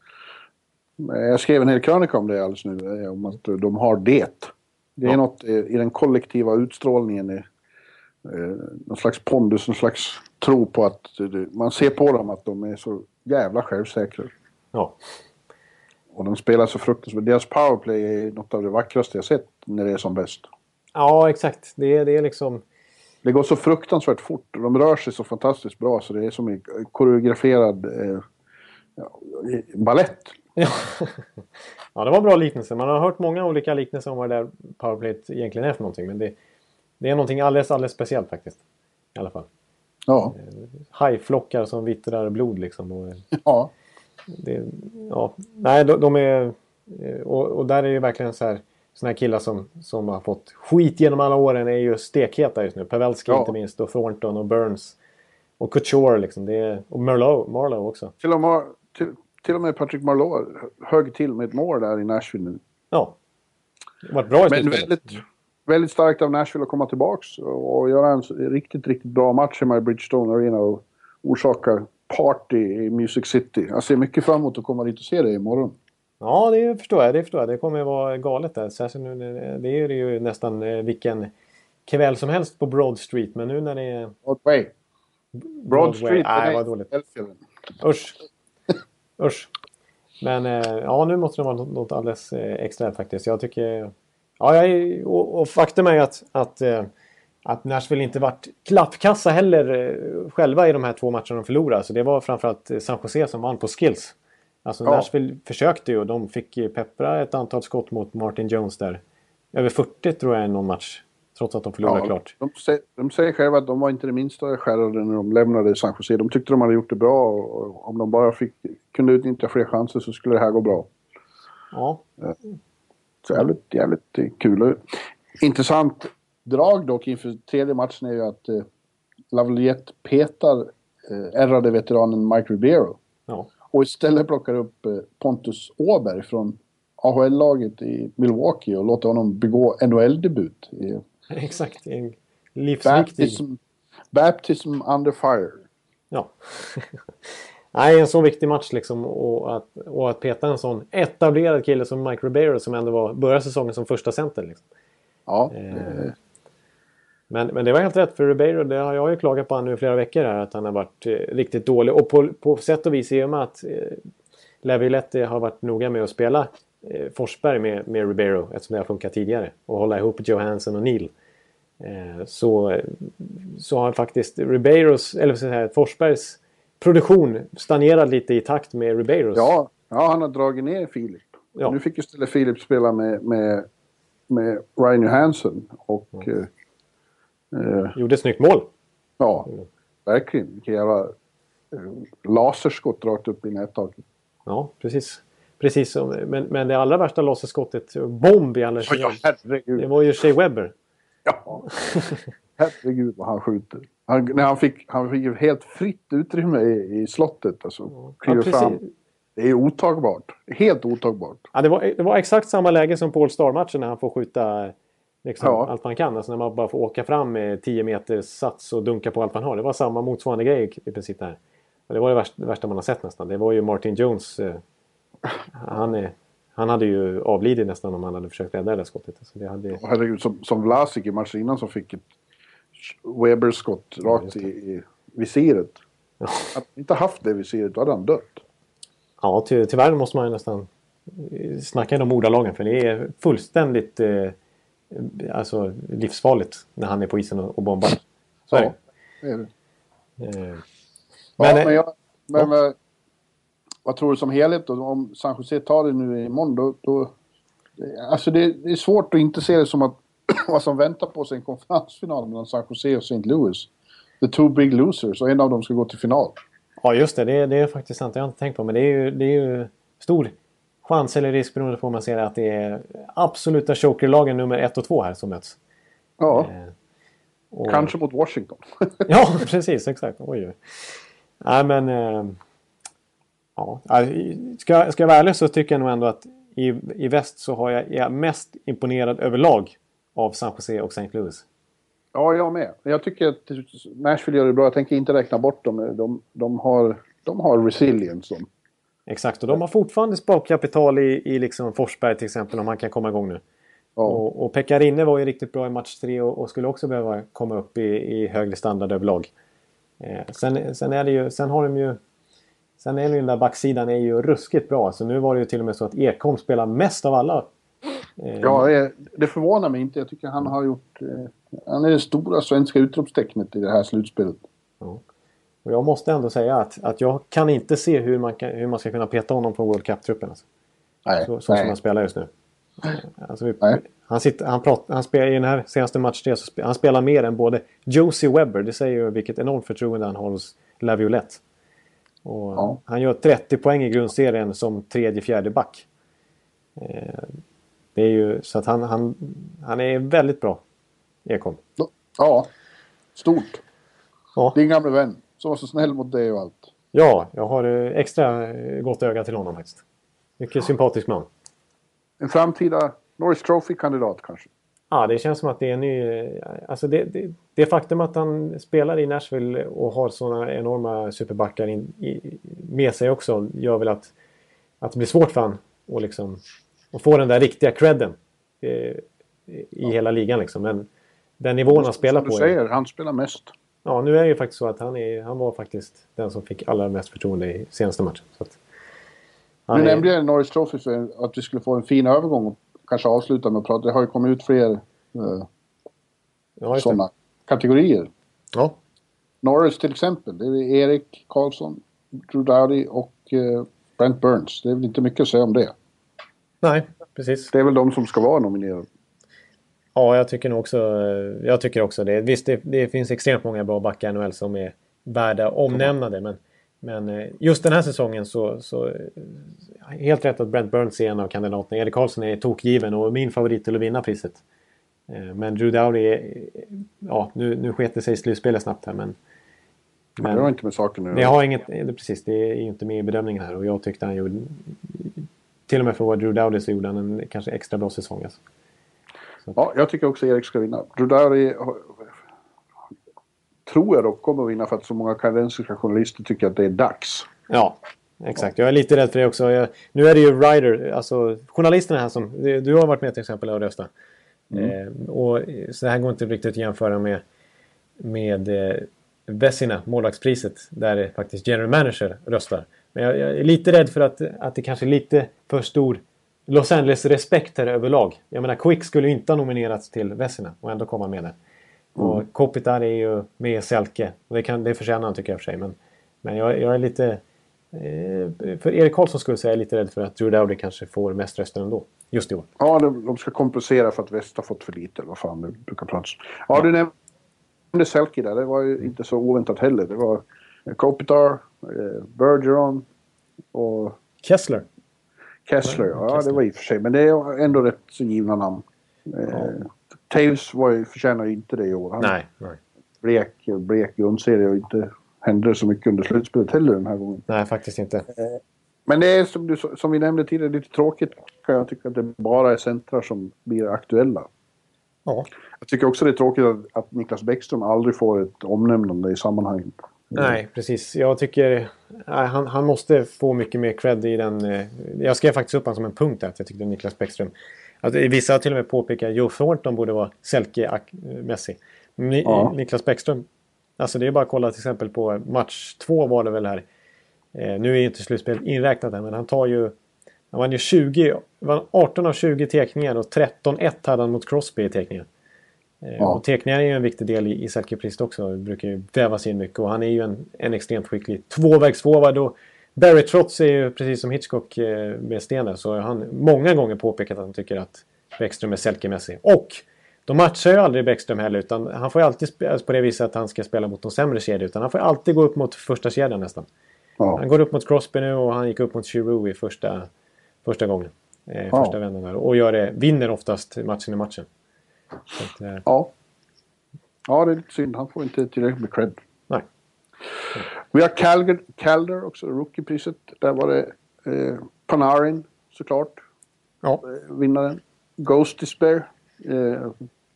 jag skrev en hel krönika om det alldeles nu, om att de har det. Det är ja. något i den kollektiva utstrålningen, i, eh, någon slags pondus, någon slags tro på att man ser på dem att de är så jävla självsäkra. Ja. Och de spelar så fruktansvärt. Deras powerplay är något av det vackraste jag sett när det är som bäst. Ja, exakt. Det är, det är liksom... Det går så fruktansvärt fort. De rör sig så fantastiskt bra så det är som en koreograferad eh, ja, ballett. Ja. Ja, det var en bra liknelse. Man har hört många olika liknelser om vad det där powerplayet egentligen är för någonting. Men det, det är någonting alldeles, alldeles speciellt faktiskt. I alla fall. Ja. Hajflockar som vittrar blod liksom. Och, ja. Det, ja. Nej, de, de är... Och, och där är ju verkligen så här... Såna här killar som, som har fått skit genom alla åren är ju stekheta just nu. Pavelski ja. inte minst. Och Thornton och Burns. Och Couture liksom. Det är, och Marlowe, Marlowe också. Till och, med, till, till och med Patrick Marlowe högg till med ett mål där i Nashville nu. Ja. Det var ett bra. Men väldigt, väldigt starkt av Nashville att komma tillbaks. Och, och göra en riktigt, riktigt bra match i My Bridgestone Arena. Och orsaka party i Music City. Jag ser mycket fram emot att komma dit och se det imorgon. Ja, det förstår jag. Det förstår jag. Det kommer att vara galet där. Särskilt nu, det är ju nästan vilken kväll som helst på Broad Street. Men nu när det är... Broadway. Broad Broadway. Street. Nej, vad dåligt. Usch. Usch. Men ja, nu måste det vara något alldeles extra faktiskt. Jag tycker... Ja, jag, och, och faktum är att, att, att Nashville inte varit klappkassa heller själva i de här två matcherna de förlorade. Så det var framförallt San Jose som vann på skills. Alltså ja. Nashville försökte ju och de fick peppra ett antal skott mot Martin Jones där. Över fyrtio tror jag i någon match. Trots att de förlorade ja, klart. De säger, de säger själva att de var inte det minsta skärrade när de lämnade San Jose. De tyckte de hade gjort det bra och om de bara fick, kunde utnyttja fler chanser så skulle det här gå bra. Ja. Så jävligt, jävligt kul. Intressant drag dock inför tredje matchen är ju att eh, Lavaliette petar eh, ärrade veteranen Mike Ribeiro. Ja. Och istället plockar upp eh, Pontus Åberg från A H L-laget i Milwaukee och låter honom begå N H L-debut. I, Exakt, en livsviktig... Baptism, baptism under fire. Ja. Nej, en så viktig match liksom. Och att, och att peta en sån etablerad kille som Mike Ribeiro som ändå var, började säsongen som första center. Liksom. Ja. Eh, men, men det var helt rätt för Ribeiro. Det har jag ju klagat på han nu i flera veckor här. Att han har varit eh, riktigt dålig. Och på, på sätt och vis i och med att eh, Lavaliette har varit noga med att spela eh, Forsberg med, med Ribeiro. Eftersom det har funkat tidigare. Och hålla ihop Johansson och Neil. Eh, så, så har faktiskt Ribeiros, eller så säga, Forsbergs produktion stagnerad lite i takt med Ribeiros. Ja, ja han har dragit ner Filip. Ja. Nu fick ju istället Filip spela med, med, med Ryan Johansson. Och... Mm. Eh, Gjorde ett snyggt mål. Ja, mm. verkligen. Vilka jävla eh, laserskott rakt upp i nättaket. Ja, precis. Precis som, men, men det allra värsta laserskottet, bomb i alla fall. Ja, herregud. Det var ju Shea Weber. Ja, herregud vad han skjuter. Han, när han, fick, han fick ju helt fritt utrymme i, i slottet. Alltså, ja, fram. Det är otagbart. Helt otagbart. Ja, det, var, det var exakt samma läge som Paul Star-matchen när han får skjuta liksom, ja. allt man kan. Alltså när man bara får åka fram med tio meters sats och dunka på allt man har. Det var samma motsvarande grej i princip där. Och det var det värsta, det värsta man har sett nästan. Det var ju Martin Jones. Eh, han, är, han hade ju avlidit nästan om han hade försökt rädda det där skottet. Alltså det hade... Herregud, som, som Vlasic i matchen innan som fick ett Weber-skott rakt ja, i, i visiret. Ja. Hade han inte haft det visiret, då hade han dött. Ja, ty, tyvärr måste man ju nästan snacka om ordalagen. För det är fullständigt eh, alltså, livsfarligt när han är på isen och, och bombar. Så ja, är det. det, är det. Eh, men, ja, men, jag, men ja. Vad tror du som helhet då? Om San Jose tar det nu imorgon då... då alltså det, det är svårt att inte se det som att vad som väntar på sig en konferensfinal mellan San Jose och Saint Louis. The two big losers och en av dem ska gå till final. Ja just det, det, det är faktiskt sant. Jag har inte tänkt på, men det är ju, det är ju stor chans eller risk beroende på om man ser att det är absoluta chokerlagen nummer ett och två här som möts. Ja, eh, och... kanske mot Washington. Ja, precis, exakt. Oj. Nej men... Eh... Ja, ska, ska jag vara ärlig så tycker jag nog ändå att i, i väst så har jag, är jag mest imponerad överlag av San Jose och Saint Louis. Ja, jag med. Jag tycker att Nashville gör det bra. Jag tänker inte räkna bort dem. De, de, har, de har resilience. De. Exakt, och de har fortfarande sparkapital i, i liksom Forsberg till exempel, om han kan komma igång nu. Ja. Och, och Pekka Rinne var ju riktigt bra i match tre och, och skulle också behöva komma upp i, i högre standard överlag. Eh, sen, sen är det ju, sen har de ju sen är det ju den där backsidan är ju ruskigt bra. Så nu var det ju till och med så att Ekholm spelar mest av alla. Eh, ja, det, det förvånar mig inte. Jag tycker han har gjort eh, han är det stora svenska utropstecknet i det här slutspelet. Ja. Och jag måste ändå säga att, att jag kan inte se hur man, kan, hur man ska kunna peta honom från World Cup-truppen. Alltså. Nej, så så nej. som han spelar just nu. Alltså vi, han, sitter, han, pratar, han spelar i den här senaste matchen så spelar, han spelar mer än både Josie Webber. Det säger ju vilket enormt förtroende han har hos Laviolette. Och ja. Han gör trettio poäng i grundserien som tredje, fjärde back. Eh, det är ju så att han, han, han är väldigt bra. Ekholm. Ja, stort. Ja. Din gamla vän som var så snäll mot dig och allt. Ja, jag har extra gott öga till honom faktiskt. Mycket sympatisk man. En framtida Norris Trophy-kandidat kanske? Ja, det känns som att det är en ny... Alltså det, det, det faktum att han spelar i Nashville och har sådana enorma superbackar in, i, med sig också gör väl att, att det blir svårt för han att liksom, att få den där riktiga credden eh, i ja. hela ligan. Liksom. Men den nivån han spelar på... Som du säger, han spelar mest. Ja, nu är det ju faktiskt så att han, är, han var faktiskt den som fick allra mest förtroende i senaste matchen. Så att, nu är... nämnde jag Norris Trophy för att vi skulle få en fin övergång och kanske avsluta med att prata. Det har ju kommit ut fler eh, ja, sådana kategorier. Ja. Norris till exempel. Det är Erik Karlsson, Drew Doughty och eh, Brent Burns. Det är väl inte mycket att säga om det. Nej, precis. Det är väl de som ska vara nominerade. Ja, jag tycker nog också, jag tycker också det. Visst, det, det finns extremt många bra backar i N H L som är värda omnämnade. Men, men just den här säsongen så, så helt rätt att Brent Burns är en av kandidaterna. Erik Karlsson är tokgiven och min favorit till att vinna priset. Men Drew Doughty är, ja, nu, nu sket det sig i slutspelet snabbt här. Men, men det har inte med saken nu. Det har inget, det, precis, det är inte med i bedömningen här. Och jag tyckte han gjorde, till och med för att vara Drew Doughty så gjorde han en kanske extra bra säsong. Alltså. Ja, jag tycker också Erik ska vinna. Drew Doughty tror jag dock kommer att vinna för att så många kanadensiska journalister tycker att det är dags. Ja, exakt. Jag är lite rädd för det också. Jag, nu är det ju Ryder, alltså journalisterna här som... Du har varit med till exempel och rösta. Mm. Eh, och så det här går inte riktigt att jämföra med, med eh, Vessina, målvaktspriset, där faktiskt general manager röstar. Men jag, jag är lite rädd för att, att det kanske är lite för stor Los Angeles-respekt här överlag. Jag menar, Quick skulle ju inte ha nominerats till Vessina och ändå komma med det. Mm. Och Kopitar är ju med Selke. Och det, kan, det förtjänar han tycker jag för sig. Men, men jag, jag är lite... Eh, för Erik Karlsson skulle säga jag är lite rädd för att Drew Doughty kanske får mest röster ändå. Just i år. Ja, de, de ska kompensera för att Väst har fått för lite. Eller vad fan det brukar pratas. Ja, du nämnde Selke där. Det var ju inte så oväntat heller. Det var Kopitar, eh, Bergeron och... Kessler. Kessler, ja, ja det var i och för sig. Men det är ändå rätt så givna namn. Eh, ja. Taves var ju, förtjänar ju inte det i år. Han nej, nej. Blek, blek grundserie och inte hände så mycket under slutspelet heller den här gången. Nej, faktiskt inte. Eh, men det är som, du, som vi nämnde tidigare lite tråkigt kan jag tycka att det bara är centrar som blir aktuella. Ja. Jag tycker också det är tråkigt att, att Niklas Bäckström aldrig får ett omnämnande i sammanhanget. Nej, precis. Jag tycker nej, han, han måste få mycket mer cred i den... Eh, jag skrev faktiskt upp han som en punkt där, att jag tyckte Niklas Bäckström... Alltså, vissa har till och med påpekat att Joe Thornton borde vara Selke-mässig. Ni, ja. Niklas Bäckström... Alltså det är bara att kolla till exempel på match två var det väl här. Eh, nu är inte slutspelet inräknat här, men han tar ju... Han vann ju tjugo... Vann arton av tjugo teckningar och tretton ett hade han mot Crosby i teckningar. Ja. Och teckningar är ju en viktig del i, i Selke-priset också. Det brukar ju vävas in mycket. Och han är ju en, en extremt skicklig tvåvägsforward. Och Barry Trotz är ju precis som Hitchcock eh, med Stener. Så har han många gånger påpekat att han tycker att Bäckström är Selke-mässig. Och de matchar ju aldrig Bäckström heller. Utan han får ju alltid spela på det viset att han ska spela mot de sämre kedjor. Utan han får alltid gå upp mot första kedjan nästan. Ja. Han går upp mot Crosby nu och han gick upp mot Giroux i första, första gången. Eh, ja. Första vändan där. Och gör det, vinner oftast matchen i matchen. Att, eh... Ja. Ja, det är lite synd. Han får inte tillräckligt med cred. Nej. Vi har Calgary, Calder också, rookiepriset. Där var det eh, Panarin såklart. Ja. Vinnaren. Ghost Despair. Eh,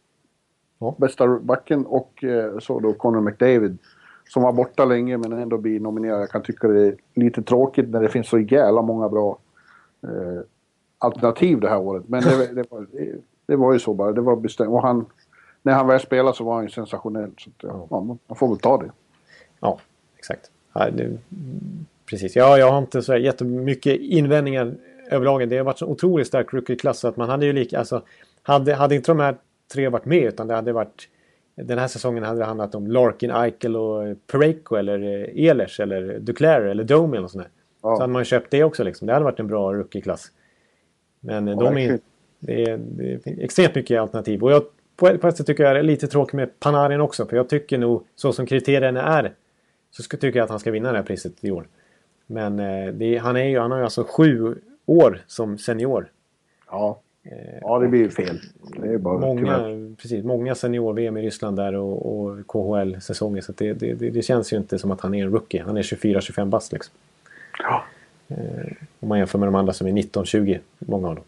ja. Bästa backen. Och eh, så då Connor McDavid. Som var borta länge men ändå blir nominerad. Jag kan tycka det är lite tråkigt när det finns så jävla många bra eh, alternativ det här året. Men det, det, var, det, det var ju så bara. Det var bestämt. Och han, när han väl spelade så var han ju sensationell. Så att, ja, ja. Man får väl ta det. Ja, exakt. Ja, det, precis. Ja, jag har inte så jättemycket invändningar överlag. Det har varit så otroligt stark rookie-klass att man hade ju lika... Alltså, hade, hade inte de här tre varit med utan det hade varit... Den här säsongen hade det handlat om Larkin, Eichel och Parayko eller Ehlers eller Duclair eller Domi eller sånt där. Ja. Så hade man köpt det också liksom. Det hade varit en bra rookie-klass. Men ja, de är, det, är, det är extremt mycket alternativ. Och jag, på ett sätt tycker jag det är lite tråkigt med Panarin också. För jag tycker nog, så som kriterierna är, så ska, tycker jag att han ska vinna det här priset i år. Men det, han, är ju, han har ju alltså sju år som senior. Ja. Ja, det blir fel. Det är bara många, precis, många senior-V M i Ryssland där och, och K H L-säsonger. Så det, det, det känns ju inte som att han är en rookie. Han är tjugofyra tjugofem bast liksom. Ja. Eh, om man jämför med de andra som är nitton tjugo. Många av dem.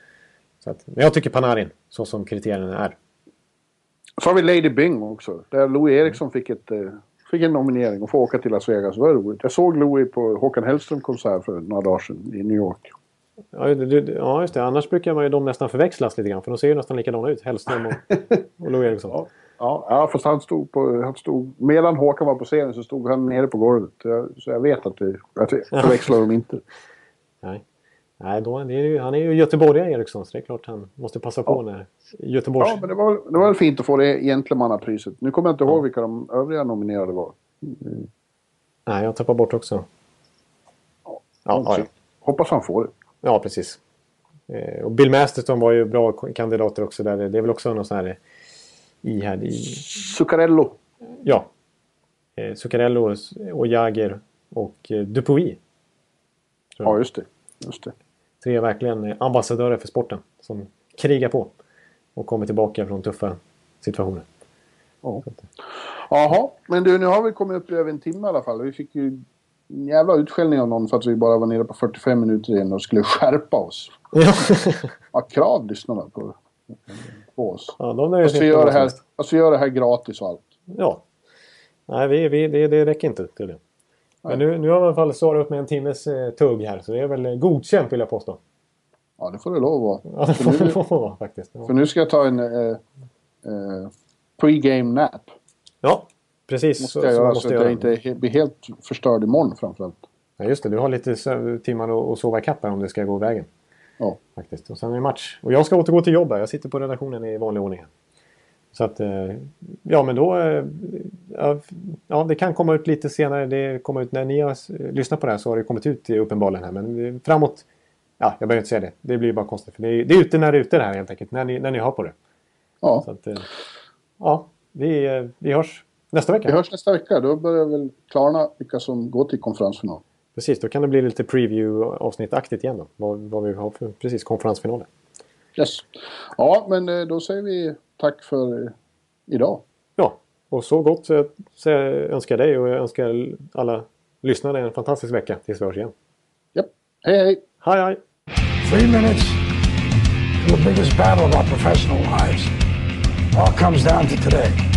Så att, men jag tycker Panarin, så som kriterierna är. Så har vi Lady Byng också. Där Louis Eriksson fick, ett, fick en nominering och få åka till Las Vegas. Det var roligt. Jag såg Louis på Håkan Hellström-konsert för några dagar sedan i New York. Ja, du, ja, just det. Annars brukar man ju de nästan förväxlas lite grann. För de ser ju nästan likadana ut. Hellström och, och Louis Eriksson. Ja, ja, ja, fast han stod på... Han stod, medan Håkan var på scenen så stod han nere på golvet. Jag, så jag vet att det, att det förväxlar dem inte. Nej, Nej då, det är ju, han är ju göteborgare Eriksson. Så det är klart han måste passa på ja. när Göteborgs... Ja, men det var, det var väl fint att få det gentlemannapriset. Nu kommer jag inte ihåg vilka de övriga nominerade var. Mm. Nej, jag tappar bort också. Ja, ja, ja. Hoppas han får det. Ja, precis. Eh, och Bill Masterton var ju bra kandidater också där. Det är väl också någon sån här i här i Zuccarello. Ja. Eh, Zuccarello och Jagger och eh, Dupuis. Ja, just det. Just det. Tre verkligen ambassadörer för sporten som krigar på och kommer tillbaka från tuffa situationer. Ja. Jaha, men du, nu har vi kommit upp i över en timme i alla fall. Vi fick ju en jävla utskällning av någon för att vi bara var nere på fyrtiofem minuter igen och skulle skärpa oss. Ja. Ja, krav lyssnarna på, på oss. Ja, de är alltså, vi gör det här, alltså vi gör det här gratis och allt. Ja. Nej, vi, vi, det, det räcker inte till det. Men nu, nu har vi i alla fall svarat upp med en timmes eh, tugg här. Så det är väl godkänt vill jag påstå. Ja, det får det lov att vara. Ja, det får det lov att vara faktiskt. Ja. För nu ska jag ta en eh, eh, pre-game nap. Ja, precis. Måste jag så, göra så, så att jag inte blir helt förstörd imorgon framförallt. Ja, just det. Du har lite timmar att sova ikapp här om det ska gå vägen. Ja. Faktiskt. Och sen är det match. Och jag ska återgå till jobb här. Jag sitter på redaktionen i vanlig ordning. Så att, ja men då, ja det kan komma ut lite senare. Det kommer ut när ni har lyssnat på det här så har det kommit ut i uppenbarligen här. Men framåt, ja jag behöver inte säga det. Det blir bara konstigt. För det är, det är ute när det är ute det här helt enkelt. När ni, när ni hör på det. Ja. Så att, ja, vi, vi hörs nästa vecka. Vi hörs nästa vecka. Då börjar väl klarna vilka som går till konferensfinal. Precis, då kan det bli lite preview-avsnittaktigt igen då. Vad, vad vi har för precis konferensfinalen. Yes. Ja, men då säger vi tack för idag. Ja, och så gott så jag, så jag önskar dig och jag önskar alla lyssnare en fantastisk vecka tills vi hörs igen. Japp, hej hej! Hej hej! Three minutes to the biggest battle of our professional lives. All comes down to today.